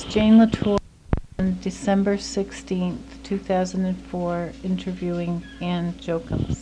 Jane Latour on December 16th, 2004, interviewing Ann Jokums.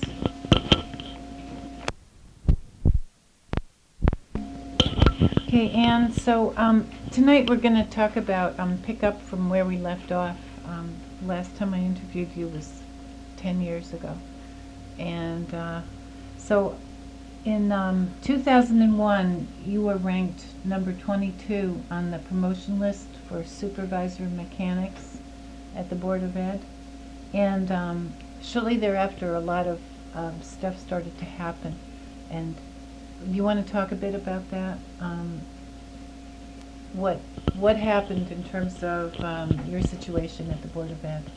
Okay, Ann, so tonight we're going to talk about, pick up from where we left off. Last time I interviewed you was 10 years ago. And so in 2001, you were ranked number 22 on the promotion list for supervisor of mechanics at the Board of Ed. And shortly thereafter, a lot of stuff started to happen. And you want to talk a bit about that? What happened in terms of your situation at the Board of Ed?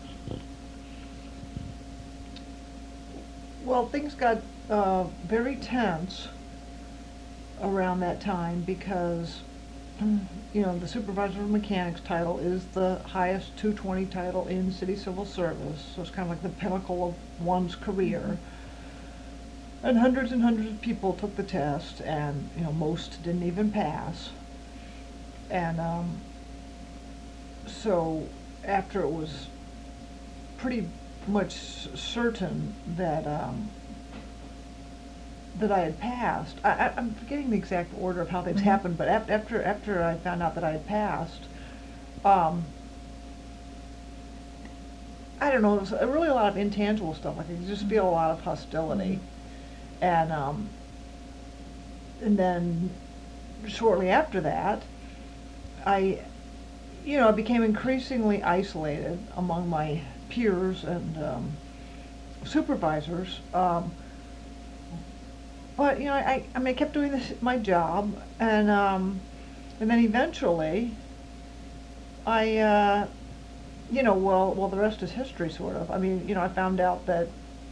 Well, things got very tense around that time because, the supervisor of mechanics title is the highest 220 title in city civil service, so it's kind of like the pinnacle of one's career. And hundreds of people took the test, and most didn't even pass. And so after it was pretty much certain that that I had passed, I'm forgetting the exact order of how things happened, but after I found out that I had passed, I don't know, it was really a lot of intangible stuff. I could just feel a lot of hostility. And then shortly after that, I became increasingly isolated among my peers and supervisors. But I kept doing my job, and then eventually, the rest is history, sort of. I found out that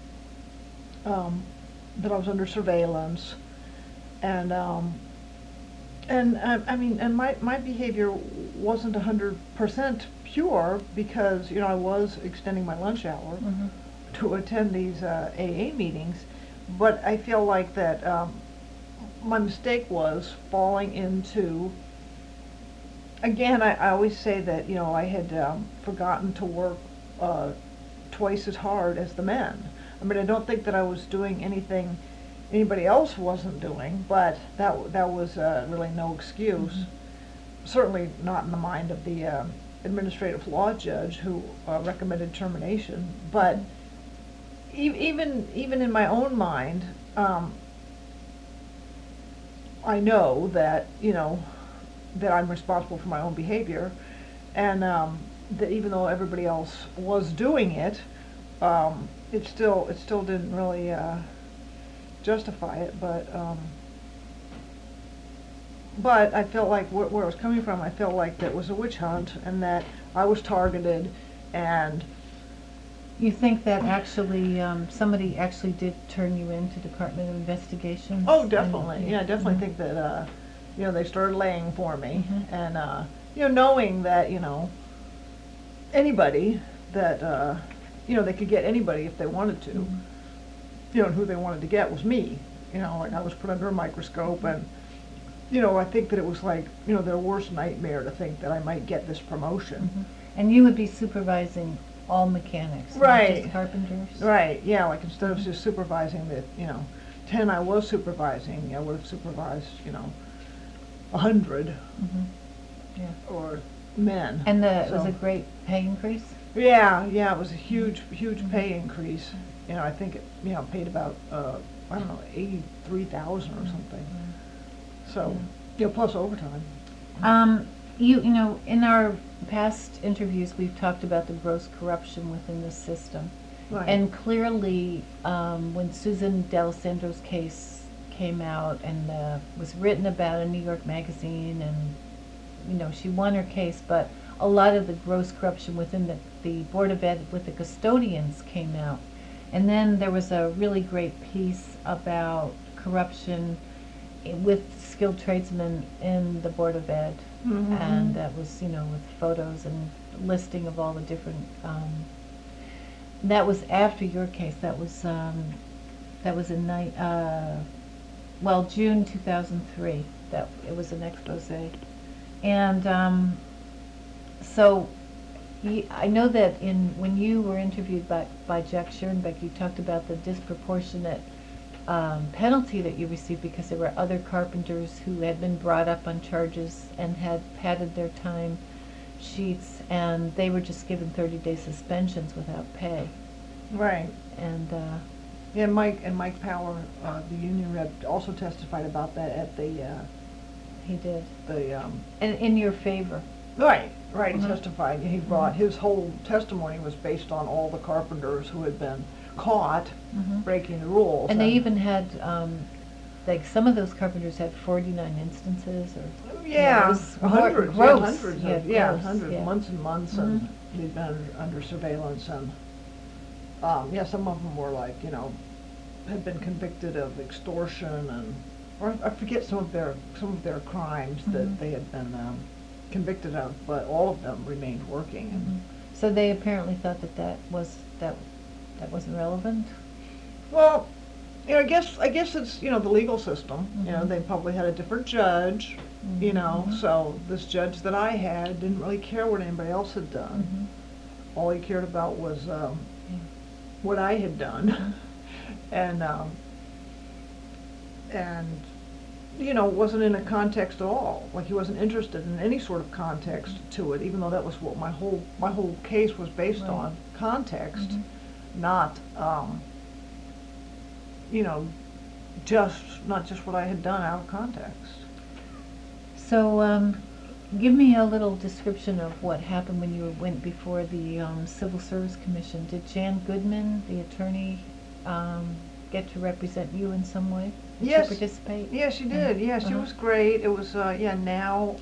that I was under surveillance, and my behavior wasn't 100% pure because I was extending my lunch hour to attend these AA meetings, but I feel like that my mistake was falling into. Again, I always say that I had forgotten to work twice as hard as the men. I don't think that I was doing anything anybody else wasn't doing, but that was really no excuse. Certainly not in the mind of the administrative law judge who recommended termination. But even in my own mind, I know that that I'm responsible for my own behavior, and that even though everybody else was doing it, it still didn't really justify it. But I felt like where I was coming from, I felt like that was a witch hunt and that I was targeted. And you think that actually somebody actually did turn you into Department of Investigations? Oh, definitely. I definitely think that they started laying for me, and knowing that anybody that they could get anybody if they wanted to. And who they wanted to get was me. Like I was put under a microscope, and I think that it was like their worst nightmare to think that I might get this promotion. And you would be supervising all mechanics, right? Not just carpenters. Right. Yeah. Like instead of just supervising the 10 I was supervising, I would have supervised 100 or men. And it was a great pay increase? Yeah, it was a huge pay increase. I think it paid about $83,000 or something. So plus overtime. In our past interviews, we've talked about the gross corruption within the system. Right. And clearly, when Susan D'Alessandro's case came out and was written about in New York Magazine, and she won her case, but a lot of the gross corruption within the Board of Ed with the custodians came out. And then there was a really great piece about corruption with skilled tradesmen in the Board of Ed. And that was, with photos and listing of all the different, that was after your case. That was in June 2003. That it was an expose. And So, I know that when you were interviewed by Jack Schoenbeck, you talked about the disproportionate penalty that you received because there were other carpenters who had been brought up on charges and had padded their time sheets, and they were just given 30-day suspensions without pay. Right. And Yeah, Mike Power, the union rep, also testified about that at the he did. the And in your favor. Right, he Mhm. testified. He brought, his whole testimony was based on all the carpenters who had been caught Mhm. breaking the rules. And they even had, like, some of those carpenters had 49 instances, or it Yeah, was hundreds, gross. hundreds, Gross, hundreds, yeah. months and months, Mhm. and they'd been under surveillance, and, yeah, some of them were like, had been convicted of extortion and, or I forget some of their crimes Mhm. that they had been, convicted of, but all of them remained working. Mhm. So they apparently thought that wasn't relevant? Well, I guess it's, the legal system, Mhm. they probably had a different judge, Mhm. so this judge that I had didn't really care what anybody else had done. Mhm. All he cared about was, Yeah. what I had done. Mhm. And wasn't in a context at all. Like, he wasn't interested in any sort of context to it, even though that was what my whole case was based Right. on, context, Mhm. not, not just what I had done out of context. So, give me a little description of what happened when you went before the Civil Service Commission. Did Jan Goodman, the attorney, get to represent you in some way? Did Yes. she participate? Yeah, she did. Yeah, she Uh-huh. was great. It was, now,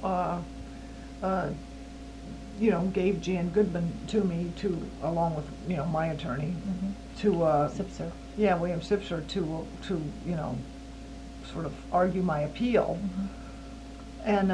gave Jan Goodman to me along with, my attorney, Mhm. to, Sipser. yeah, William Sipser, to, sort of argue my appeal. Mhm. And,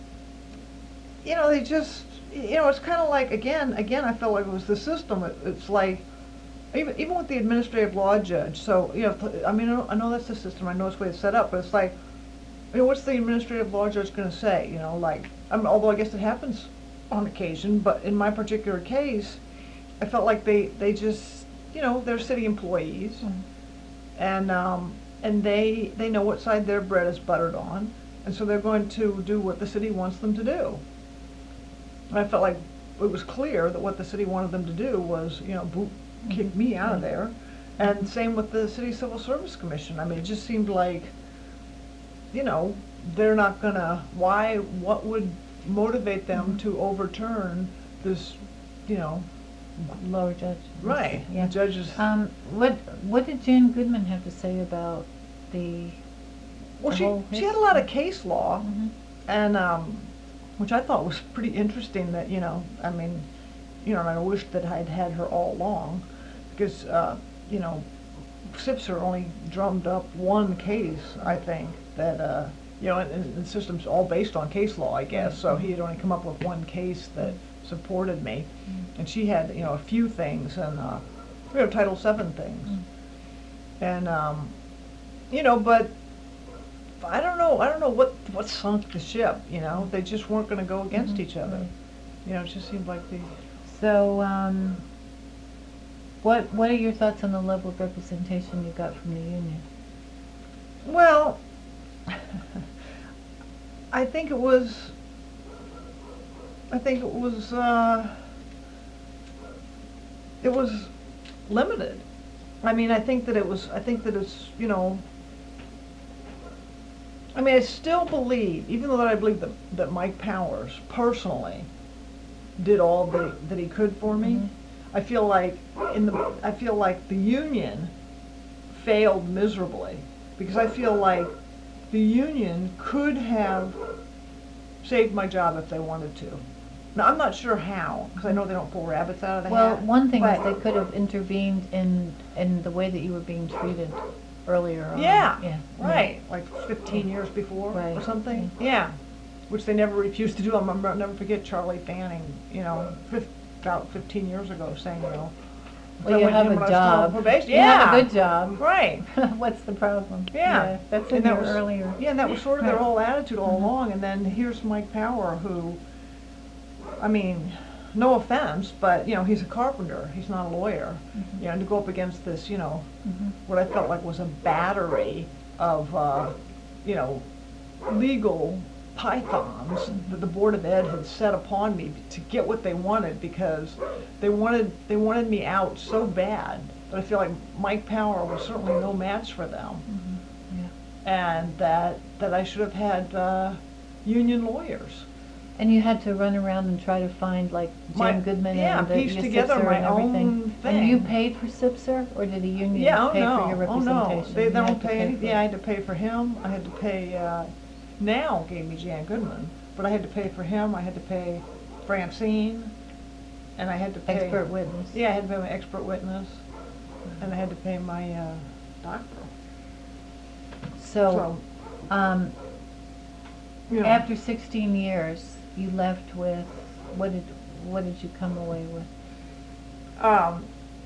they just, it's kind of like, again, I felt like it was the system. It's like, even with the administrative law judge, so, I know that's the system, I know it's the way it's set up, but it's like, what's the administrative law judge gonna say, although I guess it happens on occasion, but in my particular case, I felt like they just, they're city employees, Mhm. and they know what side their bread is buttered on, and so they're going to do what the city wants them to do. And I felt like it was clear that what the city wanted them to do was, kick me out of there. And same with the City Civil Service Commission. I mean, it just seemed like, they're not gonna, what would motivate them Mhm. to overturn this, Lower judge. right, Yeah. the judges. What did Jan Goodman have to say about the Well, the whole she had a lot of history? case law, Mhm. and, which I thought was pretty interesting that, and I wish that I'd had her all along, because, Sipser only drummed up one case, I think, that, and the system's all based on case law, I guess, so he had only come up with one case that supported me, and she had, a few things, and, Title VII things. And, but I don't know what sunk the ship, they just weren't gonna go against Mhm, each other. right. It just seemed like So, what are your thoughts on the level of representation you got from the union? well, I think it was, it was limited. I mean, I think that it's, I still believe, even though that I believe that Mike Powers personally did all that he could for me, Mhm. I feel like the union failed miserably, because I feel like the union could have saved my job if they wanted to. Now, I'm not sure how, because I know they don't pull rabbits out of the Well, hat. one thing is but- they could have intervened in the way that you were being treated earlier on. Yeah, Yeah. right, like 15 years before or Right, something, yeah, which they never refused to do. I'll never forget Charlie Fanning, about 15 years ago saying, Well, you when have him a when I was still on job. probation. You have a Yeah. good job. Right. What's the problem? Yeah. That's And in that your was- earlier. Yeah, and that was sort of their Right. whole attitude all Mhm. along, and then here's Mike Power, who, I mean, no offense, but, you know, he's a carpenter, he's not a lawyer. Mhm. You know, and to go up against this, you know, Mhm. what I felt like was a battery of, you know, legal pythons that the Board of Ed had set upon me to get what they wanted, because they wanted me out so bad. But I feel like Mike Power was certainly no match for them, Mhm. Yeah. and that I should have had union lawyers. And you had to run around and try to find like My- Jan Goodman yeah, and the piece together SIPSR my and everything. own And you thing. paid for SIPSR, or did the union Yeah, oh pay no, for your oh no, representation? they You don't had to pay any, for yeah, I it. had to pay for him, I had to pay, Now gave me Jan Goodman, but I had to pay for him, I had to pay Francine, and I had to pay. Expert witness. Yeah, I had to pay my expert witness, and I had to pay my, doctor. So, um, You know, after 16 years, you left with, what did you come away with? um,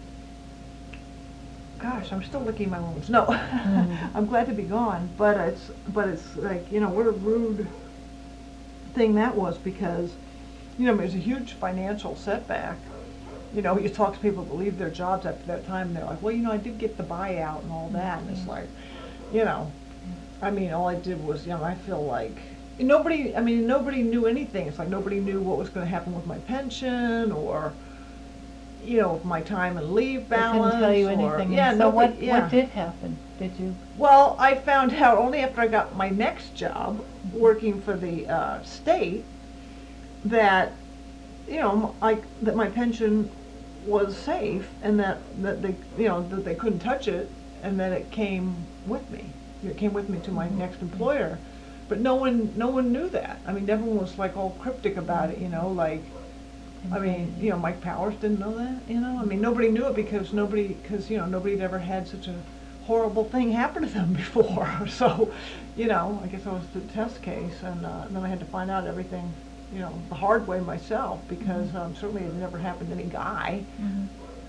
gosh, I'm still licking my wounds, no. I'm glad to be gone, but it's like, you know, what a rude thing that was, because, you know, it was a huge financial setback. You know, you talk to people that leave their jobs after that time, and they're like, well, you know, I did get the buyout and all that, and it's like, you know, I mean, all I did was, you know, I feel like, nobody knew anything. It's like nobody knew what was gonna happen with my pension, or, you know, my time and leave They balance. couldn't tell you or- anything. Yeah, And so nobody, yeah. what did happen? Did you? Well, I found out only after I got my next job, working for the state, that, you know, that my pension was safe, and that they, you know, that they couldn't touch it, and that it came with me. It came with me to my next employer. But no one knew that. I mean, everyone was like all cryptic about it, you know, like, I mean, you know, Mike Powers didn't know that, you know? I mean, nobody knew it because you know, nobody had ever had such a horrible thing happen to them before. So, you know, I guess I was the test case, and then I had to find out everything, you know, the hard way myself, because certainly it never happened to any guy. Mhm.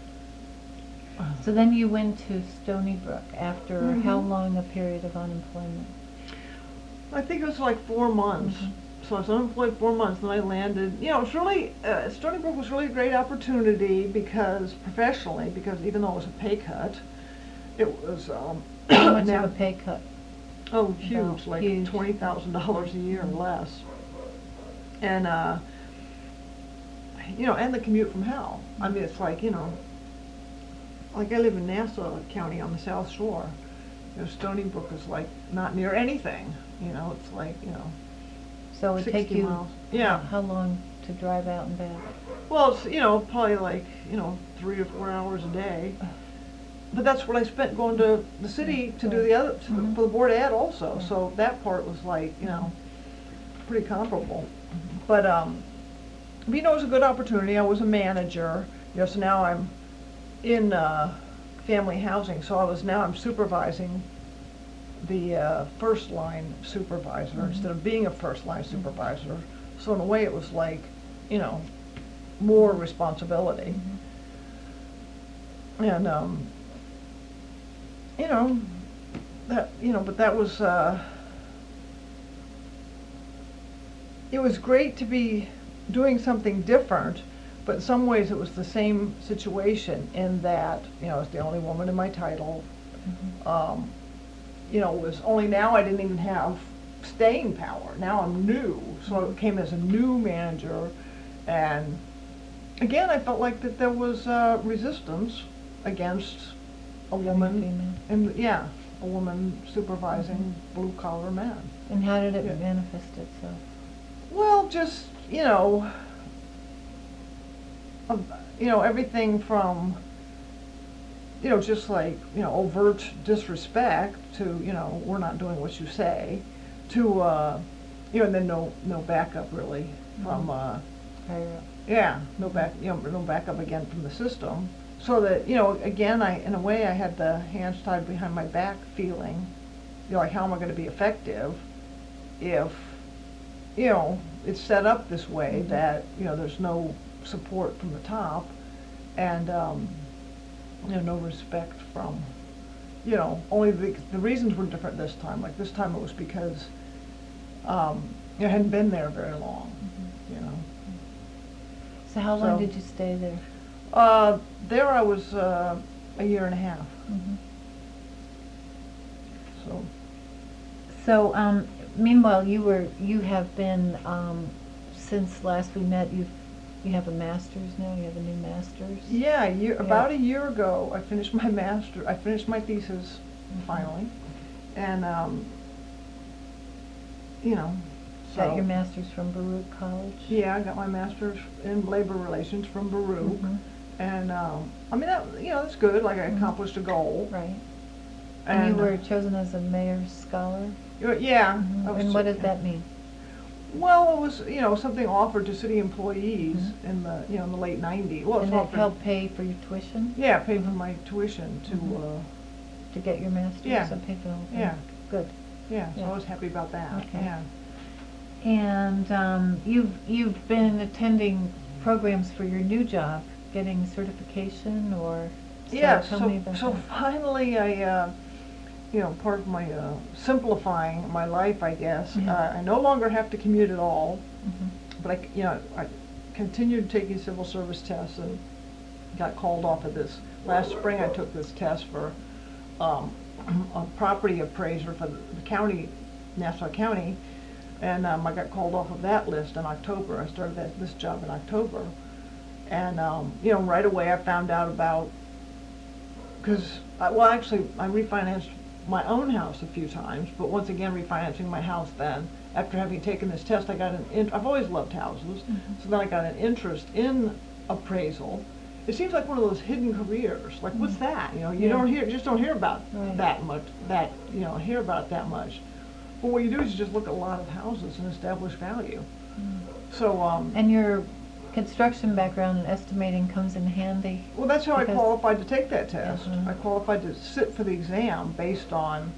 So then you went to Stony Brook after how long a period of unemployment? I think it was like 4 months. Mhm. So I was unemployed 4 months, and I landed, you know, it's really, Stony Brook was really a great opportunity, because professionally, because even though it was a pay cut, it was, How much now- of a pay cut? Oh, huge, About like huge. $20,000 a year or less. And, you know, and the commute from hell. I mean, it's like, you know, like I live in Nassau County on the South Shore. You know, Stony Brook is like not near anything, you know, it's like, you know, So it would take 60 you miles. Yeah. how long to drive out and back? Well, it's, you know, probably like, you know, 3 or 4 hours a day. But that's what I spent going to the city to do the other, Mhm. for the Board of Ed also, Yeah. so that part was like, you know, pretty comparable. But, you know, it was a good opportunity. I was a manager, you know, so now I'm in, family housing, so I'm supervising the, first line supervisor instead of being a first line supervisor. So in a way, it was like, you know, more responsibility. And, you know, but that was, it was great to be doing something different, but in some ways it was the same situation in that, you know, I was the only woman in my title. You know, it was only now I didn't even have staying power. Now I'm new, so I came as a new manager, and again, I felt like that there was resistance against a woman, Female. and yeah, a woman supervising blue collar men. And how did it Yeah. manifest itself? Well, just, you know, everything from, you know, just like, you know, overt disrespect to, you know, we're not doing what you say, to, you know, and then no backup really from, Higher up. yeah, no backup again from the system. So that, you know, again, in a way, I had the hands tied behind my back feeling, you know, like, how am I gonna be effective if, you know, it's set up this way that, you know, there's no support from the top, and, you know, no respect from, you know, only the reasons were different this time. Like, this time it was because, I hadn't been there very long, you know. So how long So- did you stay there? There I was a year and a half. Mhm. So So, meanwhile, you have been, since last we met, you have a master's now, you have a new master's? yeah, about Yeah. a year ago, I finished my I finished my thesis Mhm. finally, and you know, Got so your master's from Baruch College? yeah, I got my master's in labor relations from Baruch, Mhm. and I mean that that's good. Like I Mhm. accomplished a goal. Right. And you were chosen as a mayor's scholar? Yeah. Mhm. I was And what cho- does that mean? Well, it was something offered to city employees Mhm. in the in the late '90s. Well, And it's that offered. helped pay for your tuition? Yeah, paid for my tuition to. Mhm. To get your master's? Yeah. And pay for the whole thing? Yeah. Good. Yeah, so Yeah. I was happy about that. Okay. Yeah. And you've been attending programs for your new job, getting certification or? Yeah. Tell me about So that. finally, I part of my simplifying my life, I guess. Yeah. I no longer have to commute at all, Mhm. but I continued taking civil service tests and got called off of this. Last spring, I took this test for a property appraiser for the county, Nassau County, and I got called off of that list in October. I started this job in October, and right away I found out about, because actually I refinanced my own house a few times, but once again refinancing my house then, after having taken this test, I got I've always loved houses, Mhm. so then I got an interest in appraisal. It seems like one of those hidden careers. Like, what's Mhm. that? You Yeah. don't hear about Right. that much. Hear about it that much. But what you do is you just look at a lot of houses and establish value. Mm. So, And your construction background and estimating comes in handy? well, that's how I Because- qualified to take that test. Mhm. I qualified to sit for the exam based on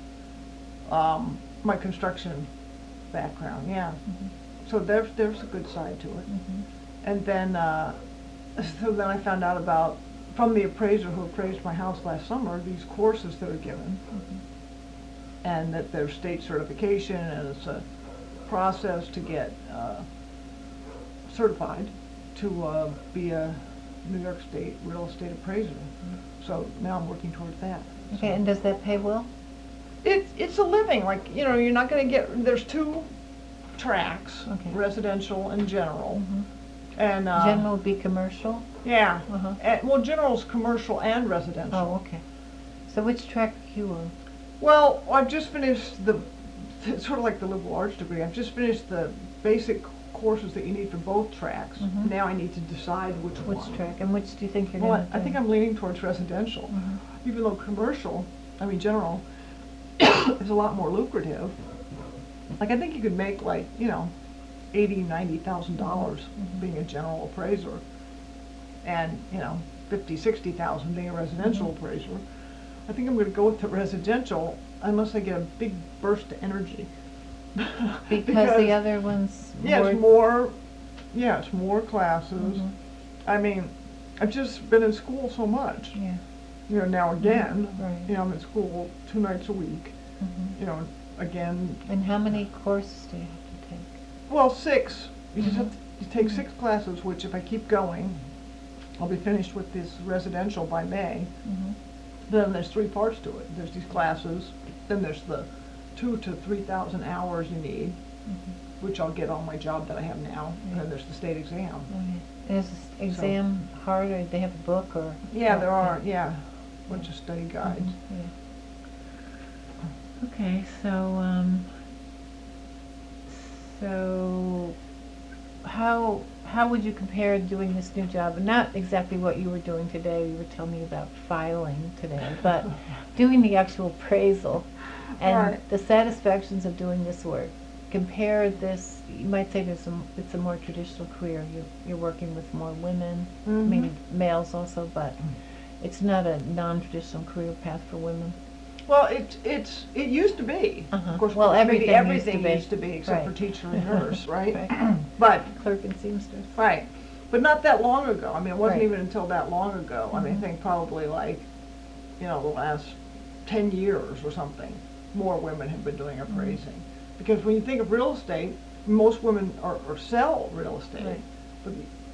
my construction background. Yeah. Mhm. So there's a good side to it. Mhm. And then, so then I found out about, from the appraiser who appraised my house last summer, these courses that are given, Mhm. and that there's state certification, and it's a process to get certified to be a New York State real estate appraiser. So now I'm working towards that. Okay, So- and does that pay well? It's a living, like, you're not gonna there's two tracks, Okay. residential and general. Mhm. And, General would be commercial? yeah. Uh-huh. Well, general's commercial and residential. Oh, okay. So which track are you on? Well, I've just finished it's sort of like the liberal arts degree. I've just finished the basic courses that you need for both tracks. Mhm. Now I need to decide which one. Which track, and which do you think you're Well, gonna do? I think I'm leaning towards residential, Mhm. even though general, is a lot more lucrative. Like, I think you could make like, $80,000-$90,000 Mhm. being a general appraiser, and, 50,000-60,000 being a residential Mhm. appraiser. I think I'm gonna go with the residential unless I get a big burst of energy. Because the other one's Yeah, it's more classes. Mhm. I mean, I've just been in school so much, Yeah. now again, Right. I'm in school 2 nights a week, Mhm. Again, And how many courses do you have to take? well, 6. You just Mhm. have to take Mhm. 6 classes, which if I keep going, I'll be finished with this residential by May. Mhm. Then there's 3 parts to it. There's these classes, then there's the 2,000 to 3,000 hours you need, Mhm. which I'll get on my job that I have now, and Yeah. then there's the state exam. Okay. And is this exam hard, or they have a book, or? Yeah, there are, Okay. a bunch of study guides. Mhm, yeah. Okay, so how would you compare doing this new job? Not exactly what you were doing today, you were telling me about filing today, but doing the actual appraisal and Right. the satisfactions of doing this work. Compare this, you might say it's a more traditional career. You're working with more women, Mhm. maybe males also, but it's not a non-traditional career path for women. Well, it used to be. Uh-huh. Of course, Well, maybe everything everything used to be. used to be except Right. for teacher and nurse, right? Right. But Clerk and seamstress. right, but not that long ago. I mean, it wasn't Right. even until that long ago. I mean, I Mhm. think probably like, the last 10 years or something, more women have been doing appraising. Because when you think of real estate, most women are sell real estate. Right. But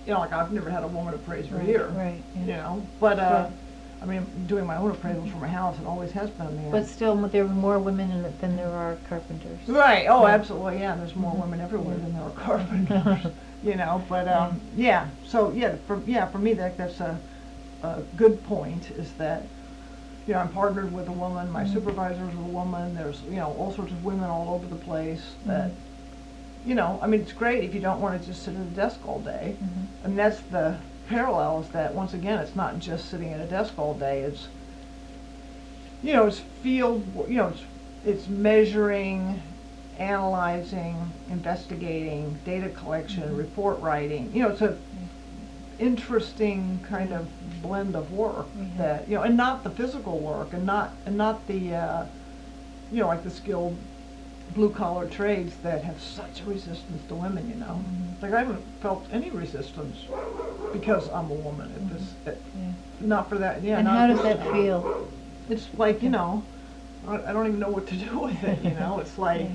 like I've never had a woman appraiser Right, here. right, yeah. You know, but, Right. I mean, doing my own appraisals for my house, it always has been there. But still, there were more women in it than there are carpenters. Right, oh, Yeah. absolutely, yeah, there's more Mhm. women everywhere Yeah. than there are carpenters, you know, but, so, for me, that's a good point, is that, I'm partnered with a woman, my Mhm. supervisor's a woman, there's, all sorts of women all over the place that, Mhm. I mean, it's great if you don't wanna just sit at a desk all day. Mhm. And that's the parallel, is that, once again, it's not just sitting at a desk all day, it's, it's it's measuring, analyzing, investigating, data collection, Mhm. report writing, it's a interesting kind of blend of work Mhm. that, and not the physical work, and not the, like the skilled blue-collar trades that have such a resistance to women, Mhm. Like, I haven't felt any resistance because I'm a woman at this, Yeah. not for that, yeah. And not how at does this that job. feel? It's like, I don't even know what to do with it, it's like,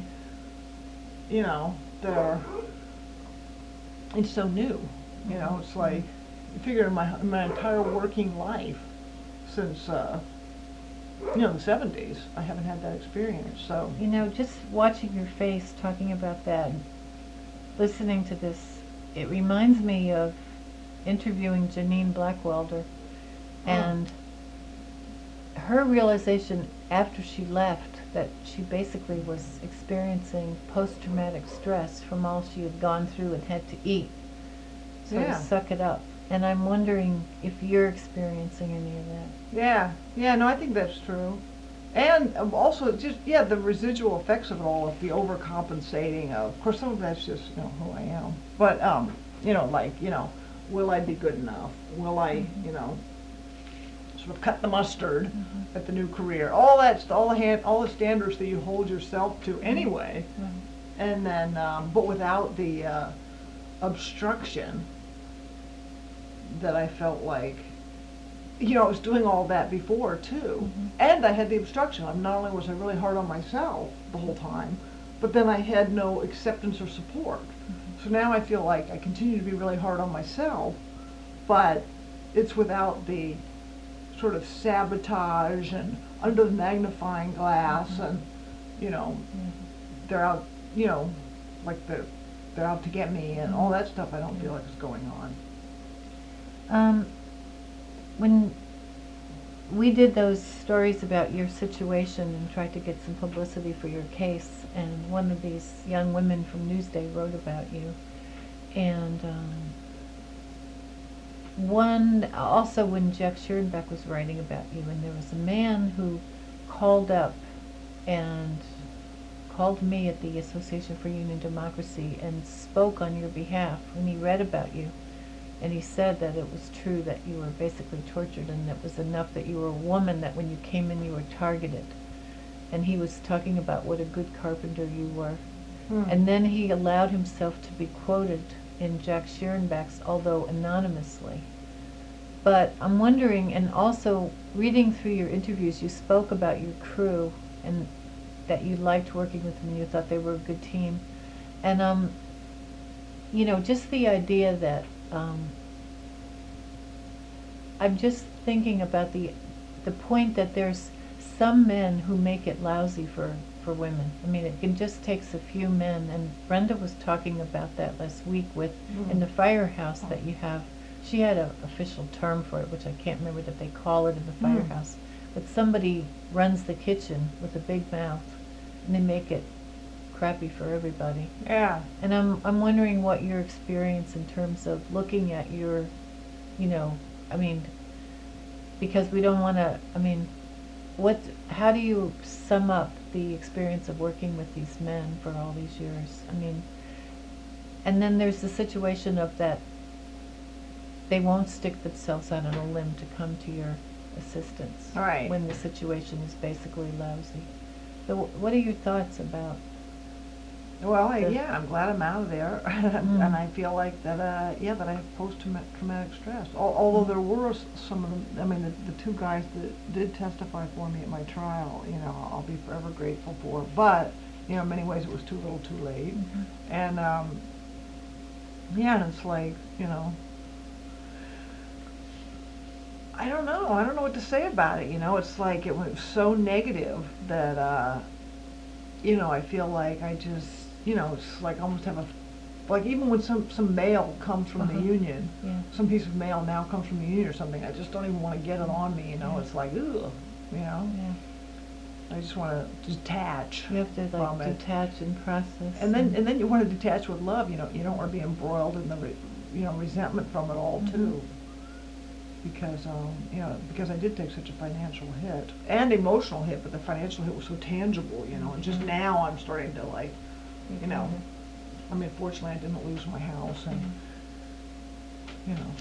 they're, it's so new, it's like, you figure in my entire working life, since, the 70s, I haven't had that experience, so. Just watching your face talking about that, listening to this, it reminds me of interviewing Janine Blackwelder, and her realization after she left that she basically was experiencing post-traumatic stress from all she had gone through and had to eat. So to Yeah. suck it up. And I'm wondering if you're experiencing any of that. Yeah, no, I think that's true. And also, just, the residual effects of it all, of the overcompensating of course, some of that's just, who I am. But, like, will I be good enough? Will I, sort of cut the mustard at the new career? All that, all the standards that you hold yourself to anyway. Right. And then, but without the obstruction that I felt like, I was doing all that before too. Mhm. And I had the obstruction. Not only was I really hard on myself the whole time, but then I had no acceptance or support. So now I feel like I continue to be really hard on myself, but it's without the sort of sabotage and under the magnifying glass and, they're out, like they're out to get me and all that stuff. I don't feel like is going on. When we did those stories about your situation and tried to get some publicity for your case, and one of these young women from Newsday wrote about you, and also when Jeff Schierenbeck was writing about you, and there was a man who called up and called me at the Association for Union Democracy and spoke on your behalf when he read about you. And he said that it was true that you were basically tortured, and it was enough that you were a woman, that when you came in you were targeted. And he was talking about what a good carpenter you were. And then he allowed himself to be quoted in Jack Schierenbeck's, although anonymously. But I'm wondering, and also reading through your interviews, you spoke about your crew and that you liked working with them and you thought they were a good team. And just the idea that I'm just thinking about the point that there's some men who make it lousy for women. I mean, it just takes a few men, and Brenda was talking about that last week with in the firehouse that you have. She had an official term for it, which I can't remember that they call it in the firehouse. But somebody runs the kitchen with a big mouth, and they make it crappy for everybody. Yeah. And I'm wondering what your experience in terms of looking at your, because we don't want to, how do you sum up the experience of working with these men for all these years? And then there's the situation of that they won't stick themselves out on a limb to come to your assistance. Right. When the situation is basically lousy. So what are your thoughts about? Well, I'm glad I'm out of there, and I feel like that, that I have post-traumatic stress. Although there were some of them, the two guys that did testify for me at my trial, I'll be forever grateful for. But, in many ways it was too little too late. And, and it's like, I don't know. I don't know what to say about it. You know, it's like it was so negative that, you know, I feel like I just, you know, it's like I almost have a, like even when some mail comes from the Uh-huh. union, Yeah. some piece of mail now comes from the union or something, I just don't even want to get it on me. You know, Yeah. it's like, ugh, you know. Yeah. I just want to detach You have to from like it. detach and process. And then you want to detach with love. You know, you don't want to be embroiled in the you know, resentment from it all Mhm. too. Because you know, because I did take such a financial hit and emotional hit, but the financial hit was so tangible. You know, and just Mhm. now I'm starting to like, you know. Mhm. I mean, fortunately, I didn't lose my house, and Mhm. you know.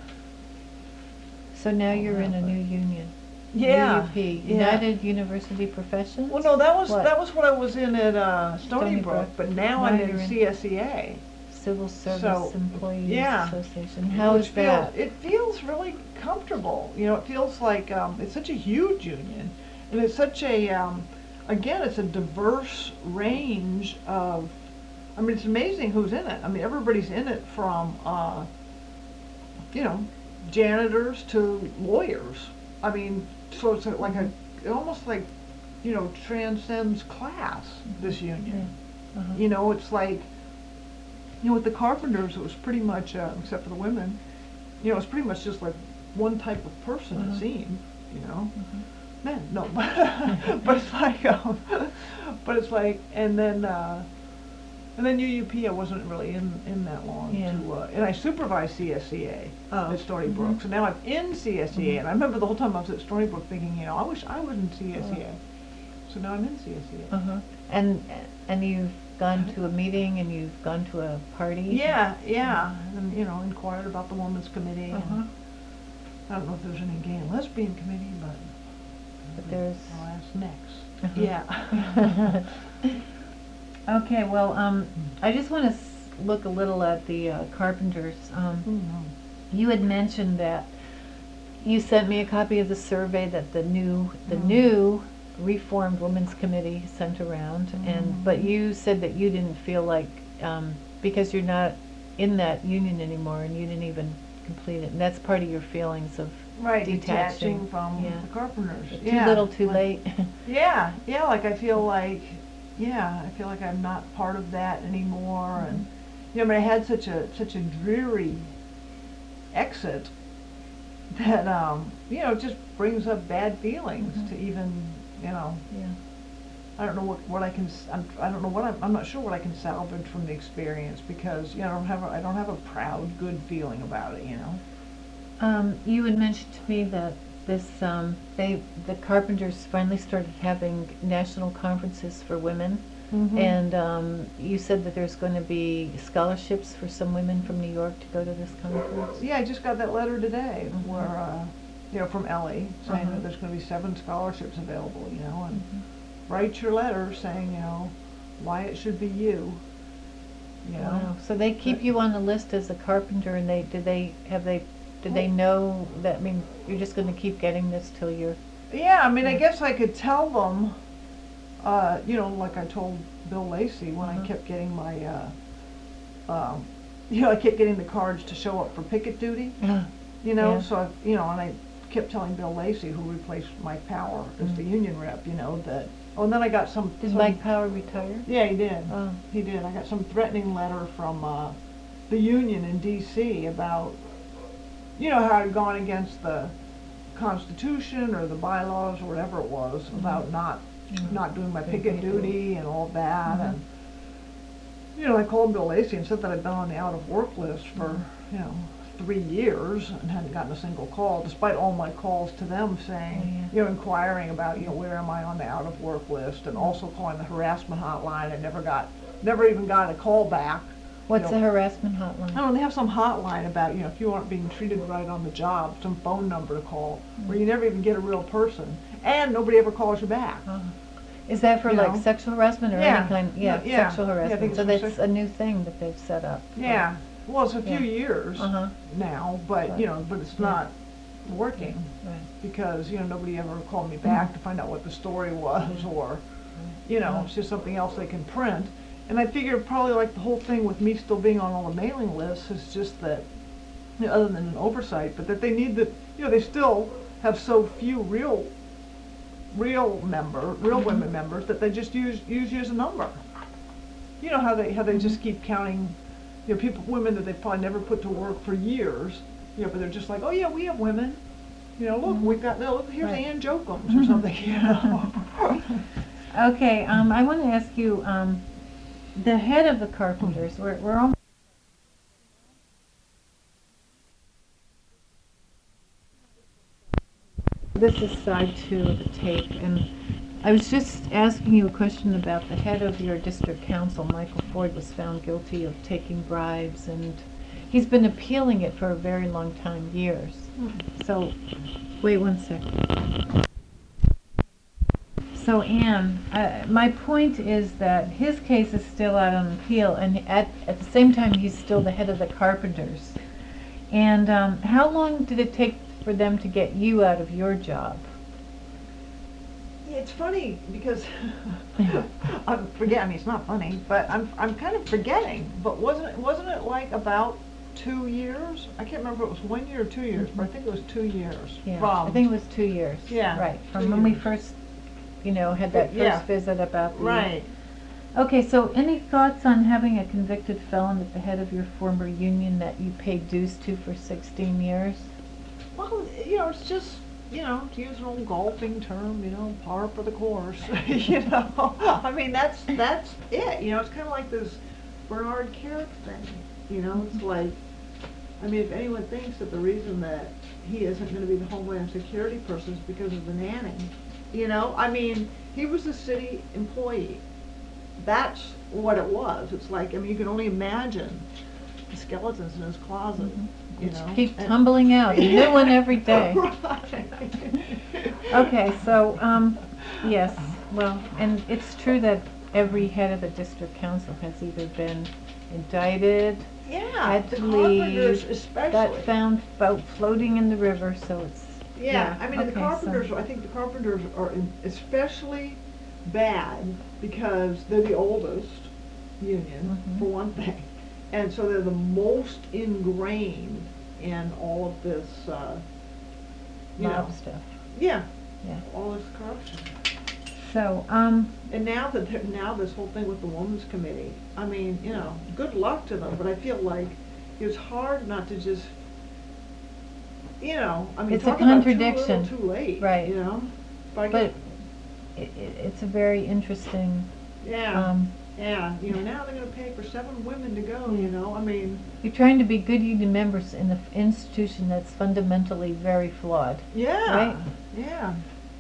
So now all you're in that, a but- new union. Yeah. UUP, yeah. United University Professions? Well, no, that was What? what I was in at Stony Stony Brook, Brook. but now Now I'm you're in in- CSEA. Civil Service So, Employees yeah. Association. How Which is that? It feels really comfortable. You know, it feels like it's such a huge union, and it's such a again, it's a diverse range of. I mean, it's amazing who's in it. I mean, everybody's in it from you know, janitors to lawyers. I mean, so it's like a it almost like, you know, transcends class. This union. Yeah. Uh-huh. You know, it's like, you know, with the carpenters, it was pretty much, except for the women, you know, it's pretty much just like one type of person, Uh-huh. it seemed, you know. Mhm. Men, no, but it's like, and then UUP, I wasn't really in that long Yeah. and I supervised CSEA Oh. at Stony Brook, Mhm. so now I'm in CSEA, Mhm. and I remember the whole time I was at Stony Brook thinking, you know, I wish I was in CSEA, so now I'm in CSEA. Uh-huh. And you've gone to a meeting and you've gone to a party? Yeah, and, you know, inquired about the Women's Committee, Uh-huh. and I don't know if there's any gay and lesbian committee, but. But there's- I'll ask next. Uh-huh. Yeah. Okay, well, I just want to look a little at the carpenters. Mhm. You had mentioned that you sent me a copy of the survey that the new reformed women's committee sent around, but you said that you didn't feel like because you're not in that union anymore and you didn't even complete it, and that's part of your feelings of Right, detaching. detaching from Yeah. the carpenters. Too Yeah, little, too like- late. Yeah, like I feel like, I'm not part of that anymore, and, you know, I mean, I had such a dreary exit that, you know, it just brings up bad feelings Mhm. to even, you know, Yeah. I don't know what I can, I don't know what I'm not sure what I can salvage from the experience, because, you know, I don't have a proud, good feeling about it, you know? You had mentioned to me that the carpenters finally started having national conferences for women, Mhm. and you said that there's going to be scholarships for some women from New York to go to this conference. Yeah, I just got that letter today Mhm. where, you know, from Ellie, saying Uh-huh. that there's gonna be 7 scholarships available, you know, and Mhm. write your letter saying, you know, why it should be you, you know? Wow. So they keep But- you on the list as a carpenter, and did they know that? I mean, you're just going to keep getting this till you're. Yeah, I mean, I Yeah. guess I could tell them, you know, like I told Bill Lacey when I Uh-huh. kept getting my, you know, I kept getting the cards to show up for picket duty, you know, Yeah. so, you know, and I kept telling Bill Lacey, who replaced Mike Power as the Mhm. union rep, you know, that, oh, and then I got some. Did Mike Power retire? Yeah, he did. Oh. He did. I got some threatening letter from, the union in DC about, you know, how I'd gone against the Constitution or the bylaws or whatever it was about not doing my picket duty and all that, Mhm. and, you know, I called Bill Lacey and said that I'd been on the out of work list for, you know, 3 years and hadn't gotten a single call, despite all my calls to them saying, Oh, yeah. you know, inquiring about, you know, where am I on the out of work list, and also calling the harassment hotline. I never even got a call back. What's You the know, harassment hotline? I don't know, they have some hotline about, you know, if you aren't being treated right on the job, some phone number to call, where you never even get a real person, and nobody ever calls you back. Oh. Is that for You like know? sexual harassment or Yeah. any kind? Yeah, Yeah. sexual Yeah, I think harassment. it's So for that's sex- a new thing that they've set up. Yeah, well, it's a few Yeah. years Uh-huh. now, but, you know, but it's Yeah. not working, Right. because, you know, nobody ever called me back to find out what the story was, or, you know, it's just something else they can print. And I figured probably like the whole thing with me still being on all the mailing lists is just that, other than an oversight, but that they need the, they still have so few real women members that they just use you as a number. You know how they just keep counting, women that they've probably never put to work for years, but they're just like, oh yeah, we have women. Look, we've got, look, here's Right. Ann Jokums or something, Okay, I want to ask you, the head of the Carpenters, we're almost. This is side 2 of the tape, and I was just asking you a question about the head of your district council. Michael Ford was found guilty of taking bribes, and he's been appealing it for a very long time, years. So, wait one second. So Anne, my point is that his case is still out on appeal, and at the same time he's still the head of the Carpenters. And how long did it take for them to get you out of your job? Yeah, it's funny because I'm forgetting. I mean, it's not funny, but I'm kind of forgetting. But wasn't it like about 2 years? I can't remember if it was 1 year or 2 years, but I think it was 2 years. Yeah, From, I think it was 2 years. Yeah, Right, 2 from when we years. first, had that Yeah. first visit about the. Right. Okay, so any thoughts on having a convicted felon at the head of your former union that you paid dues to for 16 years? Well, it's just, to use an old golfing term, par for the course. I mean, that's it. It's kind of like this Bernard Carrick thing. It's like, I mean, if anyone thinks that the reason that he isn't going to be the Homeland Security person is because of the nanny, I mean, he was a city employee. That's what it was. It's like, I mean, you can only imagine the skeletons in his closet, Keep tumbling out, a new one every day. Okay, so, yes, well, and it's true that every head of the district council has either been indicted, Yeah, had the to carpenters leave, especially. got found floating in the river, so it's, Yeah, I mean, the okay, carpenters, I think the carpenters are especially bad because they're the oldest union, Mhm. for one thing. And so they're the most ingrained in all of this, mob stuff, yeah, yeah. all this corruption. So, And now now this whole thing with the Women's Committee, I mean, good luck to them, but I feel like it's hard not to just, I mean, It's a talk about contradiction. too little, too late, Right. But I but guess, it's a very interesting, yeah, yeah, now they're gonna pay for 7 women to go, I mean, you're trying to be good union members in an institution that's fundamentally very flawed. yeah, Right. yeah.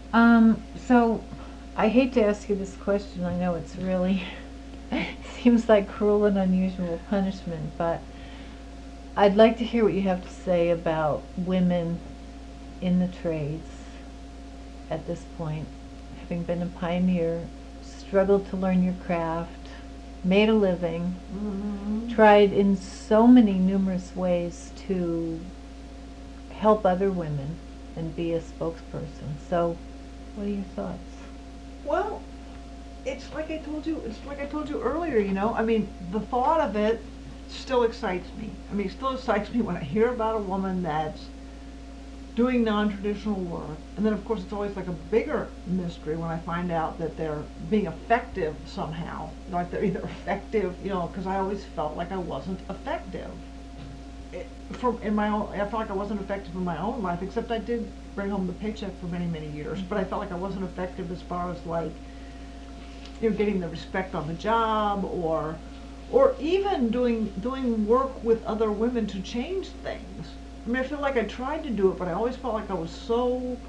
So I hate to ask you this question. I know it's really seems like cruel and unusual punishment, but I'd like to hear what you have to say about women in the trades at this point, having been a pioneer, struggled to learn your craft, made a living, Mhm. tried in so many numerous ways to help other women and be a spokesperson. So, what are your thoughts? Well, it's like I told you earlier, I mean, the thought of it still excites me. I mean, it still excites me when I hear about a woman that's doing non-traditional work. And then, of course, it's always like a bigger mystery when I find out that they're being effective somehow. Like they're either effective, because I always felt like I wasn't effective. I felt like I wasn't effective in my own life, except I did bring home the paycheck for many, many years. But I felt like I wasn't effective as far as like, getting the respect on the job, or even doing work with other women to change things. I mean, I feel like I tried to do it, but I always felt like I was so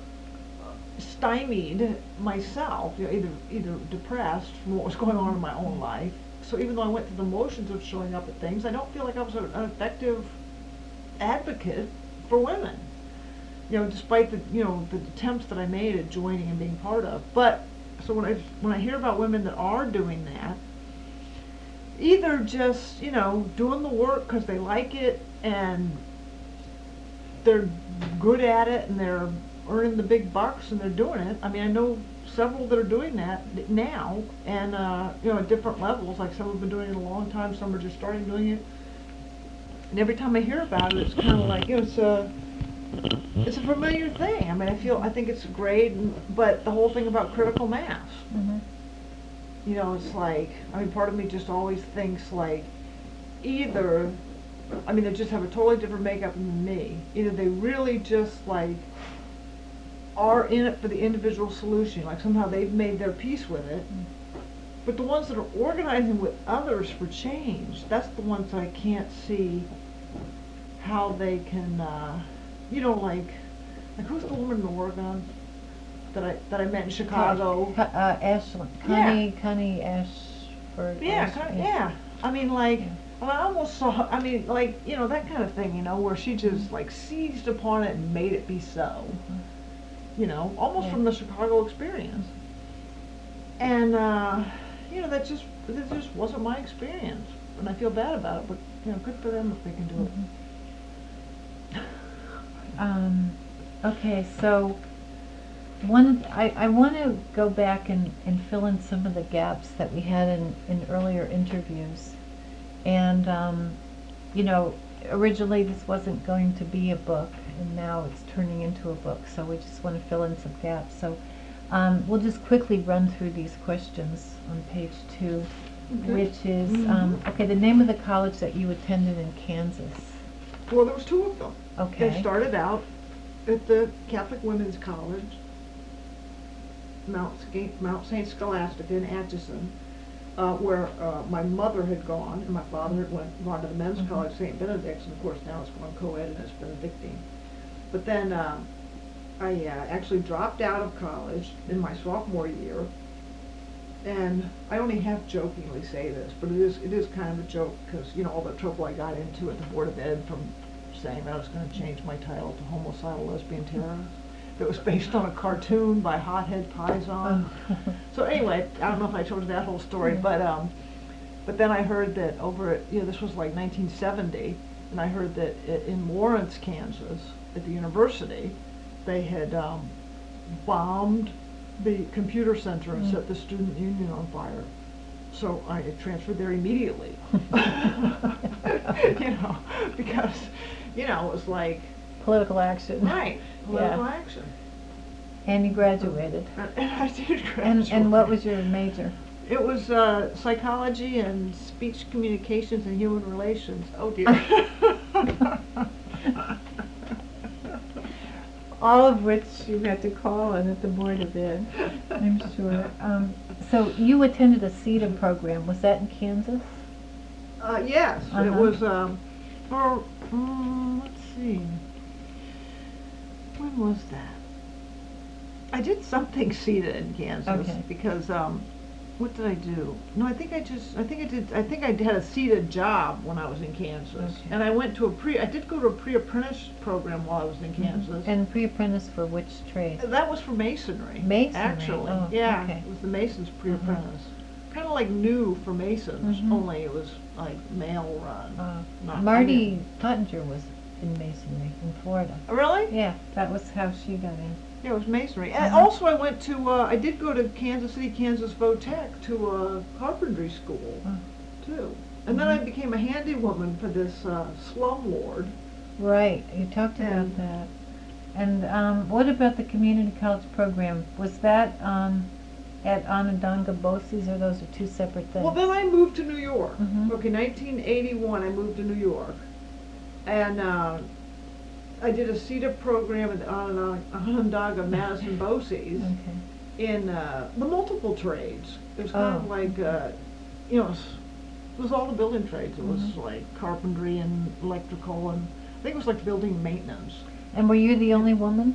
stymied myself, either depressed from what was going on in my own life. So even though I went through the motions of showing up at things, I don't feel like I was an effective advocate for women. Despite the attempts that I made at joining and being part of. But so when I hear about women that are doing that, either just doing the work because they like it and they're good at it and they're earning the big bucks and they're doing it. I mean, I know several that are doing that now, and at different levels. Like some have been doing it a long time, some are just starting doing it. And every time I hear about it, it's kind of like, it's a familiar thing. I mean, I think it's great, but the whole thing about critical mass, Mhm. it's like, I mean, part of me just always thinks like, either, I mean, they just have a totally different makeup than me. Either they really just like are in it for the individual solution, like somehow they've made their peace with it. But the ones that are organizing with others for change, that's the ones that I can't see how they can, like who's the woman in Oregon that I met in Chicago? Ashland, Connie Ashford. Yeah, yeah. I mean, like, Yeah. I almost saw, I mean, like, that kind of thing, where she just like seized upon it and made it be so. Almost Yeah. from the Chicago experience. And, that just wasn't my experience. And I feel bad about it, but, good for them if they can do it. Okay, so I want to go back and fill in some of the gaps that we had in earlier interviews. And, originally this wasn't going to be a book, and now it's turning into a book, so we just want to fill in some gaps. So we'll just quickly run through these questions on page 2, Okay. which is, Mhm. okay, the name of the college that you attended in Kansas. Well, there was 2 of them. Okay. They started out at the Catholic Women's College, Mount St. Scholastica in Atchison, where my mother had gone, and my father had gone to the men's Mhm. college, St. Benedict's, and of course now it's gone co-ed and it's Benedictine. But then I actually dropped out of college in my sophomore year, and I only half jokingly say this, but it is kind of a joke because all the trouble I got into at the Board of Ed from saying that I was going to change my title to Homicidal Lesbian Terrorist. That was based on a cartoon by Hothead Pizon. So anyway, I don't know if I told you that whole story, Yeah. but then I heard that over at, this was like 1970, and I heard that in Lawrence, Kansas, at the university, they had bombed the computer center and set the student union on fire. So I transferred there immediately. Because, it was like, Political action. right, political Yeah. action. And you graduated. And I did graduate. And what was your major? It was psychology and speech communications and human relations. Oh dear. All of which you had to call on at the Board of Ed, I'm sure. So you attended a CETA program. Was that in Kansas? Yes, it Uh-huh. was let's see. When was that? I did something CETA in Kansas Okay. because what did I do? No, I think I had a CETA job when I was in Kansas. Okay. And I went to I did go to a pre-apprentice program while I was in Kansas. And pre-apprentice for which trade? That was for masonry. Masonry, Actually, oh, yeah, okay. it was the masons pre-apprentice. Kind of like new for masons, Mhm. only it was like male run. Not- Marty Pottinger was in masonry in Florida. Oh, really? Yeah, that was how she got in. Yeah, it was masonry. And Uh-huh. also I went to, I did go to Kansas City, Kansas Votech to a carpentry school, Oh. too. And then I Mhm. became a handywoman for this slum lord. Right, you talked about And- that. And what about the community college program? Was that at Onondaga BOCES, or those are two separate things? Well, then I moved to New York. Mhm. Okay, 1981 I moved to New York. And I did a CETA program at Onondaga Madison BOCES Okay. in the multiple trades. It was kind of Oh, like, it was all the building trades. It was Mhm. like carpentry and electrical, and I think it was like building maintenance. And were you the only woman?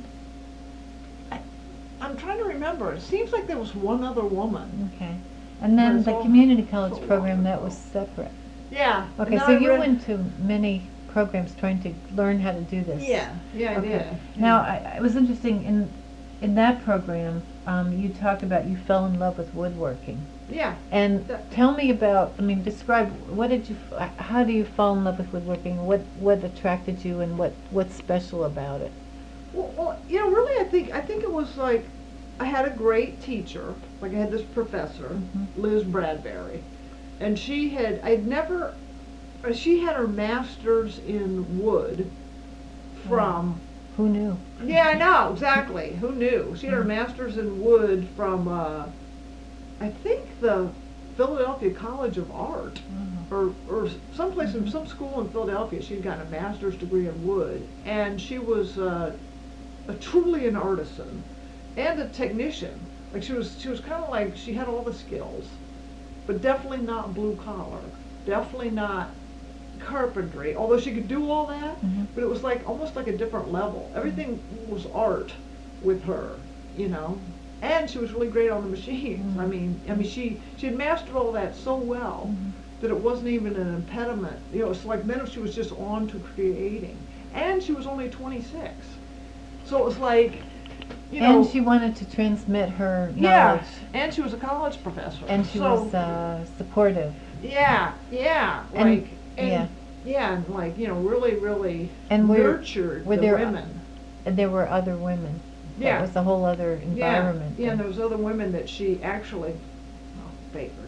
I'm trying to remember. It seems like there was one other woman. Okay. And then it's the all community college so program, long that ago. was separate. Yeah. Okay, and so then I you read- went to many programs trying to learn how to do this. Yeah, I Okay. did. Now, it was interesting, in that program, you talk about you fell in love with woodworking. Yeah. And That- tell me about, describe, how do you fall in love with woodworking? What attracted you, and what's special about it? Well, really, I think it was like I had a great teacher. Like I had this professor, Mhm. Liz Bradbury, and I'd never She had her master's in wood from, Who knew? yeah, I know, exactly, who knew? She had her master's in wood from, I think the Philadelphia College of Art, or someplace in some school in Philadelphia. She'd gotten a master's degree in wood, and she was truly an artisan and a technician. Like she was kind of like, she had all the skills, but definitely not blue collar, definitely not carpentry, although she could do all that, but it was like almost like a different level. Everything was art with her, you know, and she was really great on the machines. I mean, she had mastered all that so well that it wasn't even an impediment. You know, it's like then she was just on to creating, and she was only 26, so it was like, you know. And she wanted to transmit her knowledge. Yeah, and she was a college professor. And she was supportive. Yeah, And- and like, you know, really, really And nurtured the there women. And there were other women. Yeah. That was a whole other environment. Yeah, and there was other women that she actually, well, favored.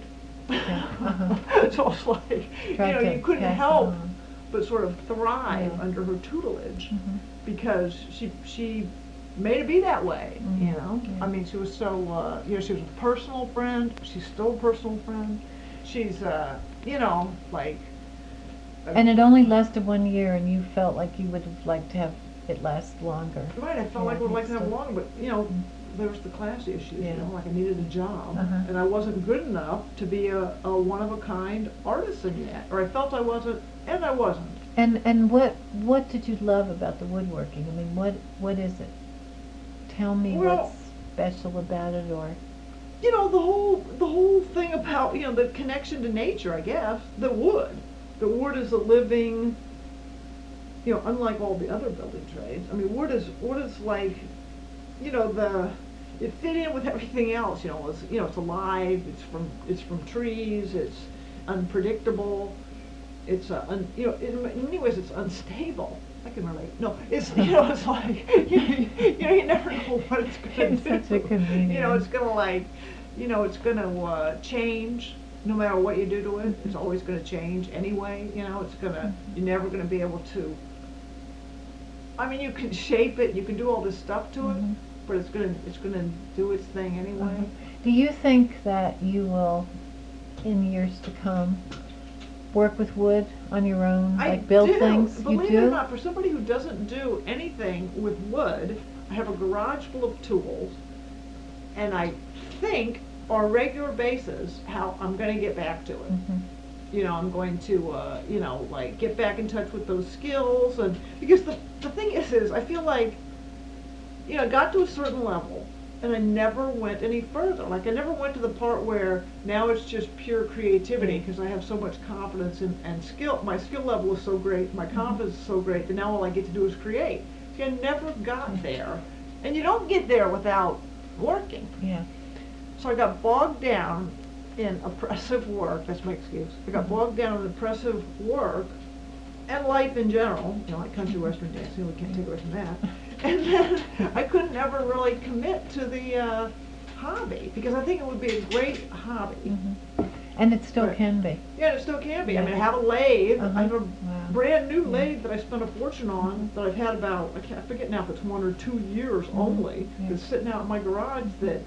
Yeah. So it's like, you Tried know, to you couldn't pass it help on. but sort of thrive Yeah. under her tutelage, Mhm. because she made it be that way, you Mhm. know? Yeah. I mean, she was so, you know, she was a personal friend. She's still a personal friend. She's, you know, like. And it only lasted 1 year, and you felt like you would have liked to have it last longer. Right, I felt Yeah, like I would like to have so- longer, but, you know, there was the class issues, Yeah. you know, like I needed a job, Uh-huh. and I wasn't good enough to be a one-of-a-kind artisan yet, or I felt I wasn't, and I wasn't. And what did you love about the woodworking? I mean, what is it? Tell me Well- what's special about it, or You know, the whole thing about, you know, the connection to nature, I guess, the wood. The wood is a living, you know, unlike all the other building trades. I mean, wood is like, you know, it fit in with everything else, you know, it's alive, it's from trees, it's unpredictable, it's, you know, in many ways it's unstable. I can relate. No, it's, you know, it's like, you know, you never know what it's gonna It's do. such a convenience. You know, it's gonna like, you know, it's gonna, change, no matter what you do to it, it's always gonna change anyway, you know, you're never gonna be able to, I mean, you can shape it, you can do all this stuff to it, but it's gonna do its thing anyway. Do you think that you will, in years to come, work with wood on your own, I like build do. things? Believe You it or do? not, for somebody who doesn't do anything with wood, I have a garage full of tools, and I think on a regular basis how I'm gonna get back to it. Mhm. You know, I'm going to, you know, like get back in touch with those skills, and because the thing is I feel like, you know, I got to a certain level and I never went any further. Like I never went to the part where now it's just pure creativity, because I have so much confidence and skill. My skill level is so great, my confidence is so great that now all I get to do is create. See, I never got there, and you don't get there without working. Yeah. So I got bogged down in oppressive work. That's my excuse. I got bogged down in oppressive work and life in general, you know, like country western dancing, we can't take away from that. And then I couldn't ever really commit to the hobby, because I think it would be a great hobby. Mhm. And it still But- can be. Yeah, it still can be. I Yeah. mean, I have a lathe. Uh-huh. I have a Wow. brand new Yeah. lathe that I spent a fortune on, that I've had about, I forget now if it's 1 or 2 years only. Yeah. It's sitting out in my garage that,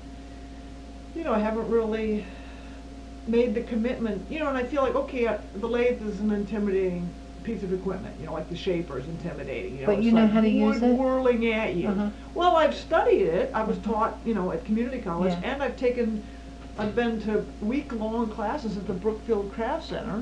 you know, I haven't really made the commitment, you know, and I feel like, okay, the lathe is an intimidating piece of equipment, you know, like the shaper is intimidating, you know. But it's you know like how to use wood it? whirling at you. Uh-huh. Well, I've studied it. I was taught, you know, at community college, Yeah. and I've been to week-long classes at the Brookfield Craft Center.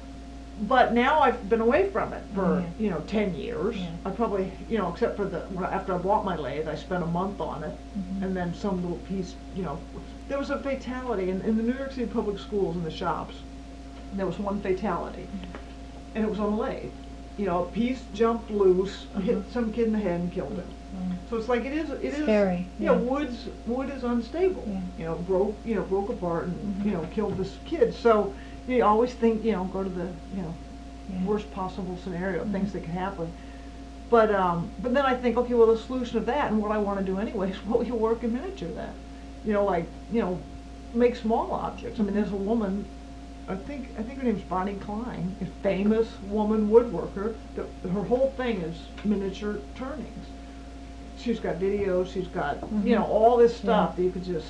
But now I've been away from it for, Yeah. you know, 10 years. Yeah. I probably, you know, except for after I bought my lathe, I spent a month on it, Mhm. and then some little piece, you know. There was a fatality in the New York City public schools, in the shops. There was one fatality, and it was on a lathe. You know, a piece jumped loose, hit some kid in the head and killed him. Mm. So it's like it is. Scary, You know, yeah. wood is unstable. Yeah. You know, broke apart and Mhm. you know, killed this kid. So you always think, you know, go to the, you know, Yeah. worst possible scenario, Mhm. things that could happen. But then I think, okay, well, the solution of that, and what I want to do anyway, is, well, you work in miniature that. You know, like, you know, make small objects. I mean, there's a woman think her name's Bonnie Klein, a famous woman woodworker. Her whole thing is miniature turnings. She's got videos, she's got, all this stuff that you could just,